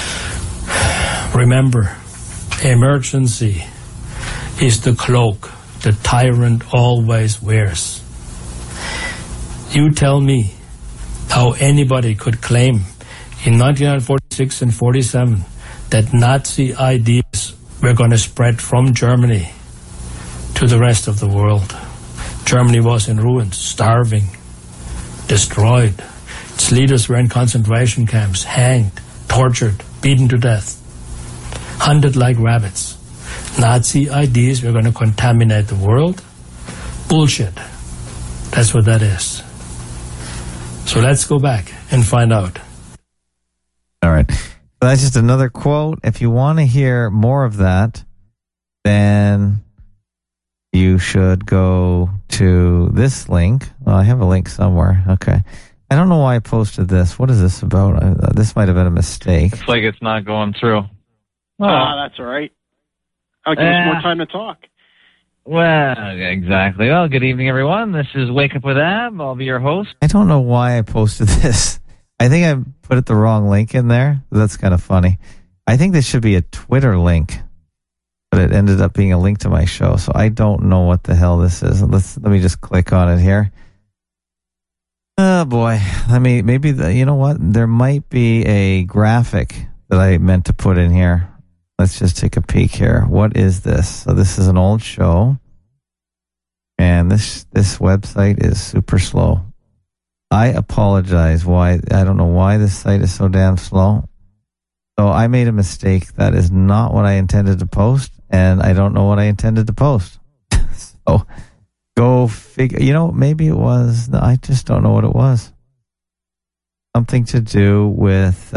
Remember, emergency is the cloak the tyrant always wears. You tell me how anybody could claim in 1946 and 47 that Nazi ideas were going to spread from Germany to the rest of the world. Germany was in ruins, starving, destroyed. Its leaders were in concentration camps, hanged, tortured, beaten to death, hunted like rabbits. Nazi ideas were going to contaminate the world. Bullshit. That's what that is. So let's go back and find out. All right. That's just another quote. If you want to hear more of that, then you should go to this link. Well, I have a link somewhere. Okay. I don't know why I posted this. What is this about? This might have been a mistake. It's like it's not going through. That's all right. I'll give us more time to talk. Well, exactly. Well, good evening, everyone. This is Wake Up with Ab. I'll be your host. I don't know why I posted this. I think I put the wrong link in there. That's kind of funny. I think this should be a Twitter link, but it ended up being a link to my show. So I don't know what the hell this is. Let me just click on it here. Oh boy. You know what? There might be a graphic that I meant to put in here. Let's just take a peek here. What is this? So this is an old show, and this website is super slow. I apologize. I don't know why this site is so damn slow. So I made a mistake. That is not what I intended to post, and I don't know what I intended to post. So go figure. You know, maybe it was. I just don't know what it was. Something to do with.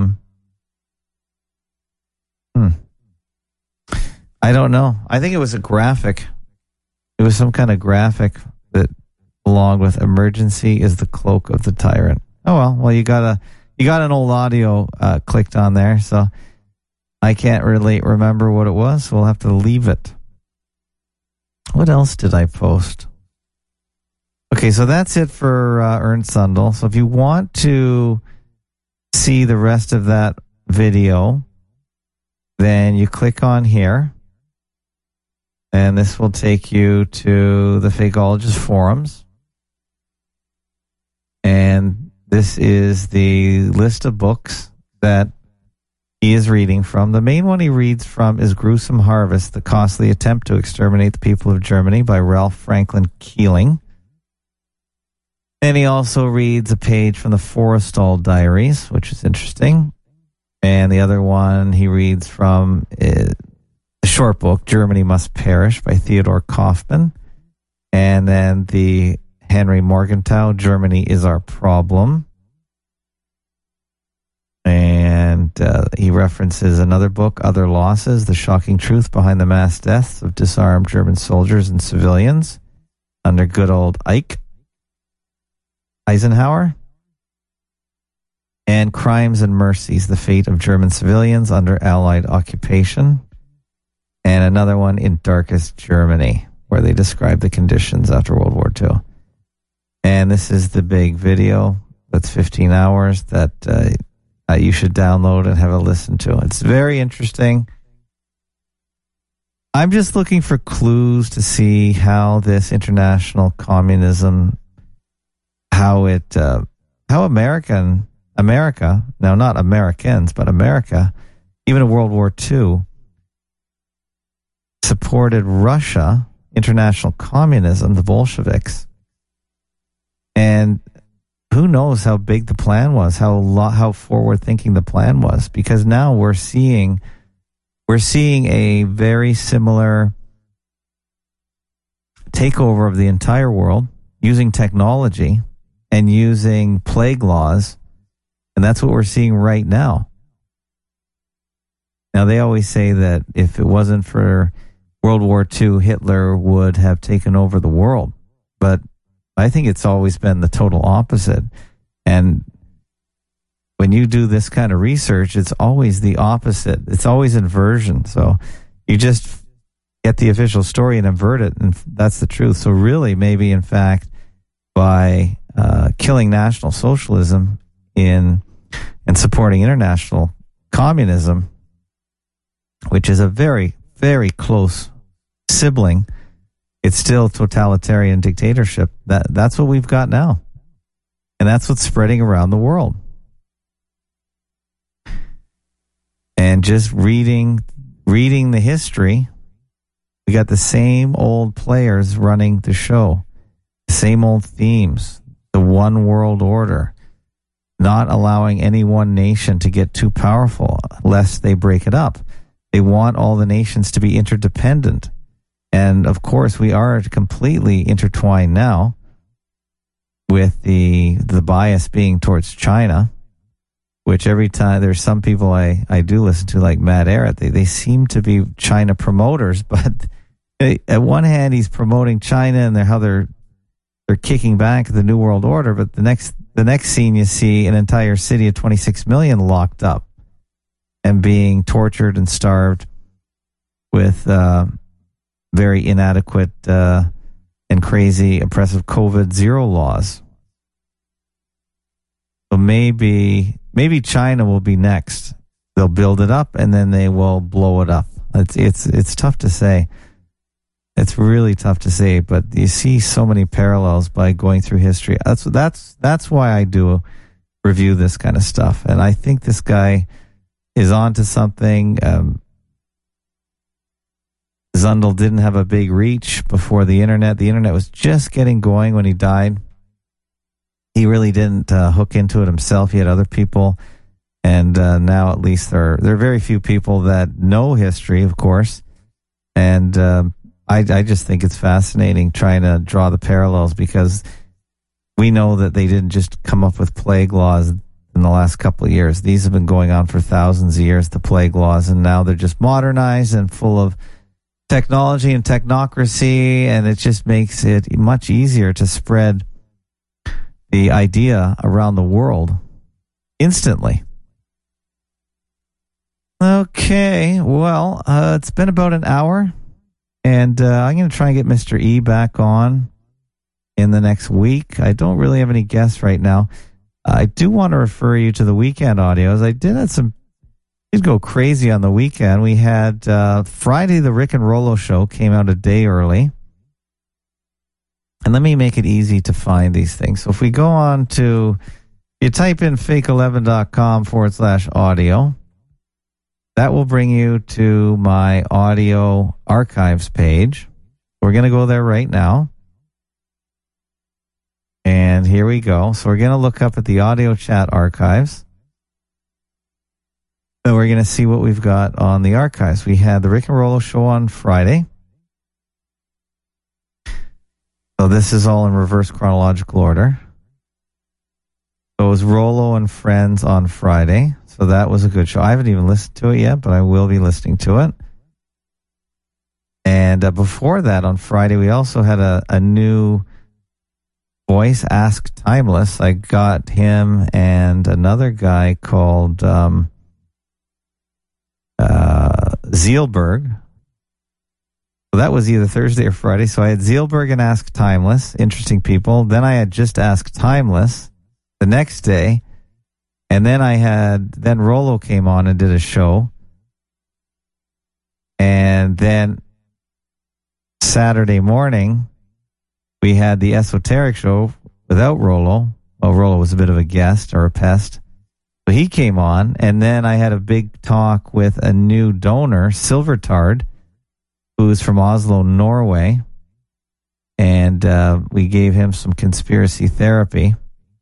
I don't know. I think it was a graphic. It was some kind of graphic that belonged with "Emergency is the cloak of the tyrant." Oh well, you got an old audio clicked on there, so I can't really remember what it was. So we'll have to leave it. What else did I post? Okay, so that's it for Ernst Sundell. So if you want to see the rest of that video, then you click on here. And this will take you to the Fakeologist forums. And this is the list of books that he is reading from. The main one he reads from is Gruesome Harvest, The Costly Attempt to Exterminate the People of Germany by Ralph Franklin Keeling. And he also reads a page from the Forrestal Diaries, which is interesting. And the other one he reads from is the short book, Germany Must Perish by Theodor Kaufmann. And then the Henry Morgenthau, Germany is Our Problem. And he references another book, Other Losses, The Shocking Truth Behind the Mass Deaths of Disarmed German Soldiers and Civilians under good old Eisenhower. And Crimes and Mercies, The Fate of German Civilians Under Allied Occupation. And another one in Darkest Germany, where they describe the conditions after World War II. And this is the big video that's 15 hours that you should download and have a listen to. It's very interesting. I'm just looking for clues to see how this international communism, how America, now not Americans, but America, even in World War II, supported Russia, international communism, the Bolsheviks. And who knows how big the plan was, how forward-thinking the plan was, because now we're seeing a very similar takeover of the entire world using technology and using plague laws. And that's what we're seeing right now. Now, they always say that if it wasn't for World War II, Hitler would have taken over the world. But I think it's always been the total opposite. And when you do this kind of research, it's always the opposite. It's always inversion. So you just get the official story and invert it, and that's the truth. So really, maybe, in fact, by killing National Socialism and supporting international communism, which is a very, very close sibling It's still totalitarian dictatorship. That's what we've got now. And that's what's spreading around the world. And just reading the history, we got the same old players running the show, the same old themes, the one world order, not allowing any one nation to get too powerful lest they break it up. They want all the nations to be interdependent. And of course, we are completely intertwined now with the bias being towards China, which every time there's some people I do listen to, like Matt Ehret, they seem to be China promoters, but at one hand he's promoting China and how they're kicking back the New World Order, but the next scene you see an entire city of 26 million locked up and being tortured and starved with very inadequate and crazy oppressive COVID-0 laws. So maybe China will be next. They'll build it up and then they will blow it up. It's tough to say. It's really tough to say, but you see so many parallels by going through history. That's why I do review this kind of stuff. And I think this guy is onto something. Zundel didn't have a big reach before the internet. The internet was just getting going when he died. He really didn't hook into it himself. He had other people. And now at least there are very few people that know history, of course. And I just think it's fascinating trying to draw the parallels, because we know that they didn't just come up with plague laws in the last couple of years. These have been going on for thousands of years, the plague laws, and now they're just modernized and full of technology and technocracy, and it just makes it much easier to spread the idea around the world instantly. Okay, well, it's been about an hour, and I'm going to try and get Mr. E back on in the next week. I don't really have any guests right now. I do want to refer you to the weekend audios. I did go crazy on the weekend. We had Friday, the Rick and Rollo show came out a day early. And let me make it easy to find these things. So if we go on to, you type in fake11.com/audio, that will bring you to my audio archives page. We're going to go there right now. And here we go. So we're going to look up at the audio chat archives. And we're going to see what we've got on the archives. We had the Rick and Rollo show on Friday. So this is all in reverse chronological order. So it was Rollo and Friends on Friday. So that was a good show. I haven't even listened to it yet, but I will be listening to it. And before that, on Friday, we also had a new voice, Ask Timeless. I got him and another guy called Zeilberg. So that was either Thursday or Friday. So I had Zeilberg and Ask Timeless, interesting people. Then I had just Ask Timeless the next day. And then Rollo came on and did a show. And then Saturday morning, we had the Esoteric show without Rollo. Well, Rollo was a bit of a guest or a pest. So he came on, and then I had a big talk with a new donor, Silvertard, who's from Oslo, Norway. And we gave him some conspiracy therapy.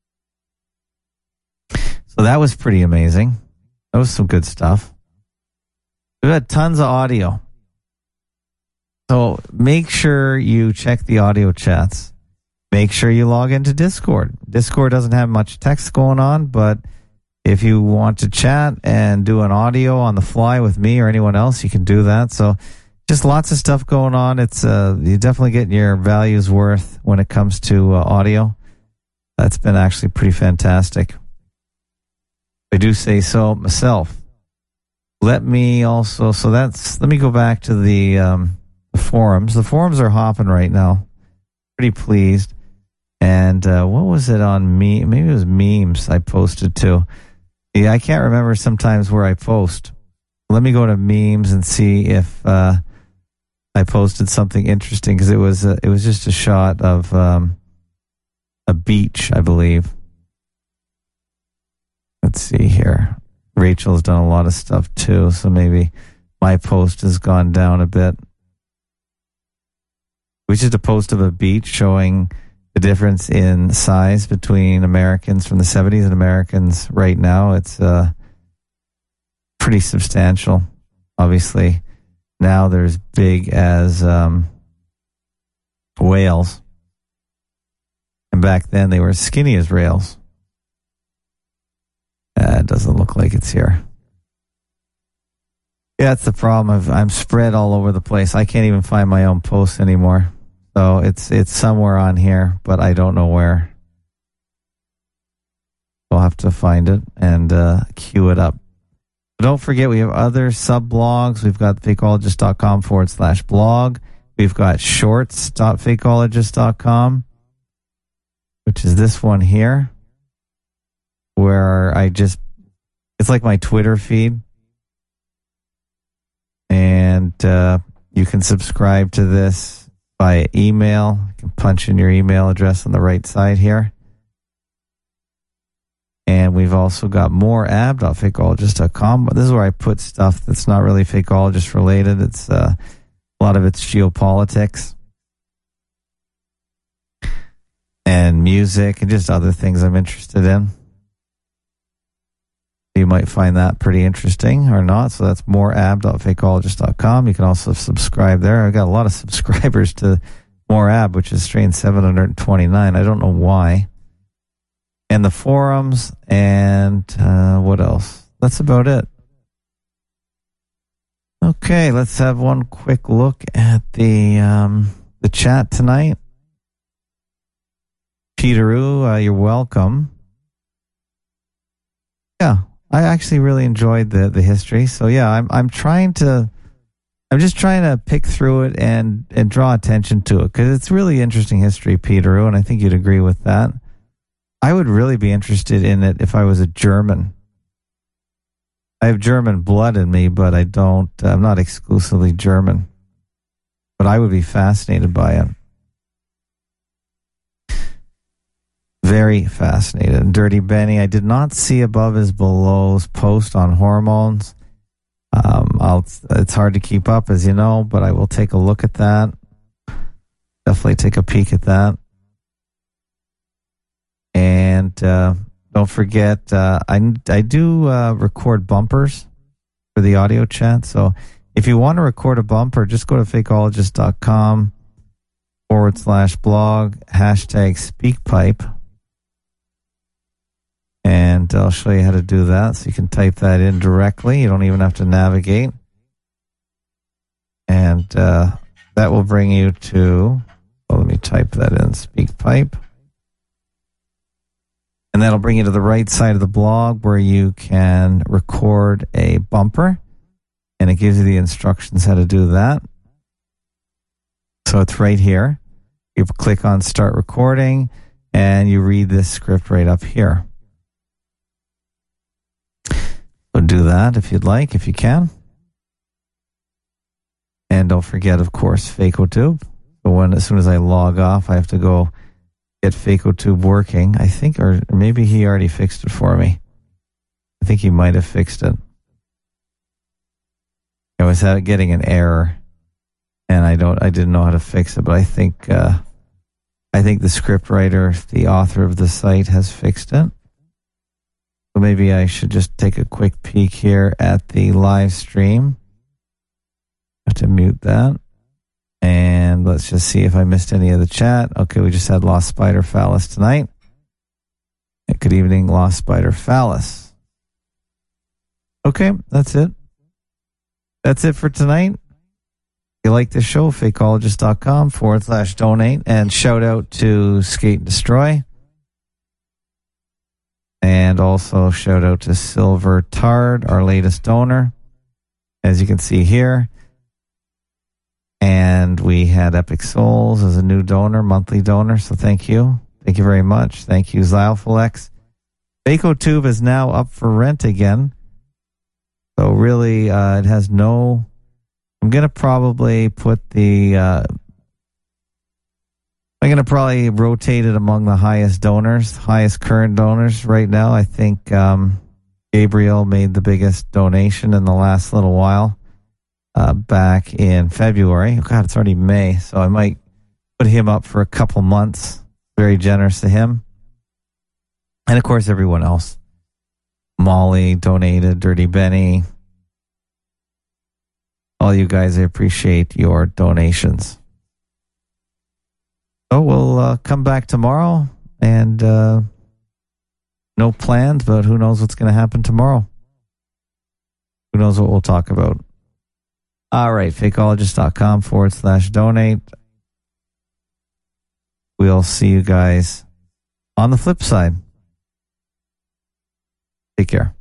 So that was pretty amazing. That was some good stuff. We had tons of audio. So make sure you check the audio chats. Make sure you log into Discord. Discord doesn't have much text going on, but if you want to chat and do an audio on the fly with me or anyone else, you can do that. So just lots of stuff going on. It's you definitely getting your values worth when it comes to audio. That's been actually pretty fantastic. I do say so myself. Let me go back to the forums. The forums are hopping right now. Pretty pleased. And what was it on me? Maybe it was memes I posted too. Yeah, I can't remember sometimes where I post. Let me go to memes and see if I posted something interesting because it was just a shot of a beach, I believe. Let's see here. Rachel's done a lot of stuff too, so maybe my post has gone down a bit. It was just a post of a beach showing the difference in size between Americans from the 70s and Americans right now. It's pretty substantial. Obviously, now they're as big as whales. And back then they were as skinny as rails. It doesn't look like it's here. Yeah, that's the problem. I'm spread all over the place. I can't even find my own posts anymore. So it's somewhere on here, but I don't know where. I'll have to find it and queue it up. But don't forget, we have other sub-blogs. We've got fakeologist.com/blog. We've got shorts.fakeologist.com, which is this one here, where it's like my Twitter feed. And you can subscribe to this via email. You can punch in your email address on the right side here. And we've also got more ab.fakeologist.com. This is where I put stuff that's not really fakeologist related. It's a lot of it's geopolitics and music and just other things I'm interested in. You might find that pretty interesting or not. So that's moreab.fakeologist.com. You can also subscribe there. I've got a lot of subscribers to Moreab, which is strain 729. I don't know why. And the forums and what else? That's about it. Okay, let's have one quick look at the chat tonight. Peteroo, you're welcome. Yeah. I actually really enjoyed the history. So yeah, I'm just trying to pick through it and draw attention to it because it's really interesting history, Peter, and I think you'd agree with that. I would really be interested in it if I was a German. I have German blood in me, but I'm not exclusively German. But I would be fascinated by it. Very fascinated. Dirty Benny, I did not see Above is Below's post on hormones. It's hard to keep up, as you know, but I will take a look at that. Definitely take a peek at that. And don't forget, I do record bumpers for the audio chat. So if you want to record a bumper, just go to fakeologist.com/blog, #SpeakPipe. And I'll show you how to do that. So you can type that in directly. You don't even have to navigate. And that will bring you to, let me type that in, SpeakPipe. And that'll bring you to the right side of the blog where you can record a bumper. And it gives you the instructions how to do that. So it's right here. You click on Start Recording and you read this script right up here. So do that if you'd like, if you can. And don't forget, of course, FakeOTube. So as soon as I log off, I have to go get FakeOTube working. I think, or maybe he already fixed it for me. I think he might have fixed it. I was getting an error, and I didn't know how to fix it. But I think the script writer, the author of the site, has fixed it. So maybe I should just take a quick peek here at the live stream. I have to mute that. And let's just see if I missed any of the chat. Okay, we just had Lost Spider Phallus tonight. Good evening, Lost Spider Phallus. Okay, that's it. That's it for tonight. If you like the show, fakeologist.com/donate. And shout out to Skate and Destroy. And also shout out to Silver Tard, our latest donor, as you can see here. And we had Epic Souls as a new donor, monthly donor. So thank you. Thank you very much. Thank you, Xylophilex. FakeOTube is now up for rent again. So really, it has no I'm going to probably put the... I'm going to probably rotate it among the highest current donors right now. I think Gabriel made the biggest donation in the last little while back in February. Oh, God, it's already May, so I might put him up for a couple months. Very generous to him. And, of course, everyone else. Molly donated, Dirty Benny. All you guys, I appreciate your donations. So we'll come back tomorrow, and no plans, but who knows what's going to happen tomorrow. Who knows what we'll talk about. All right, fakeologist.com/donate. We'll see you guys on the flip side. Take care.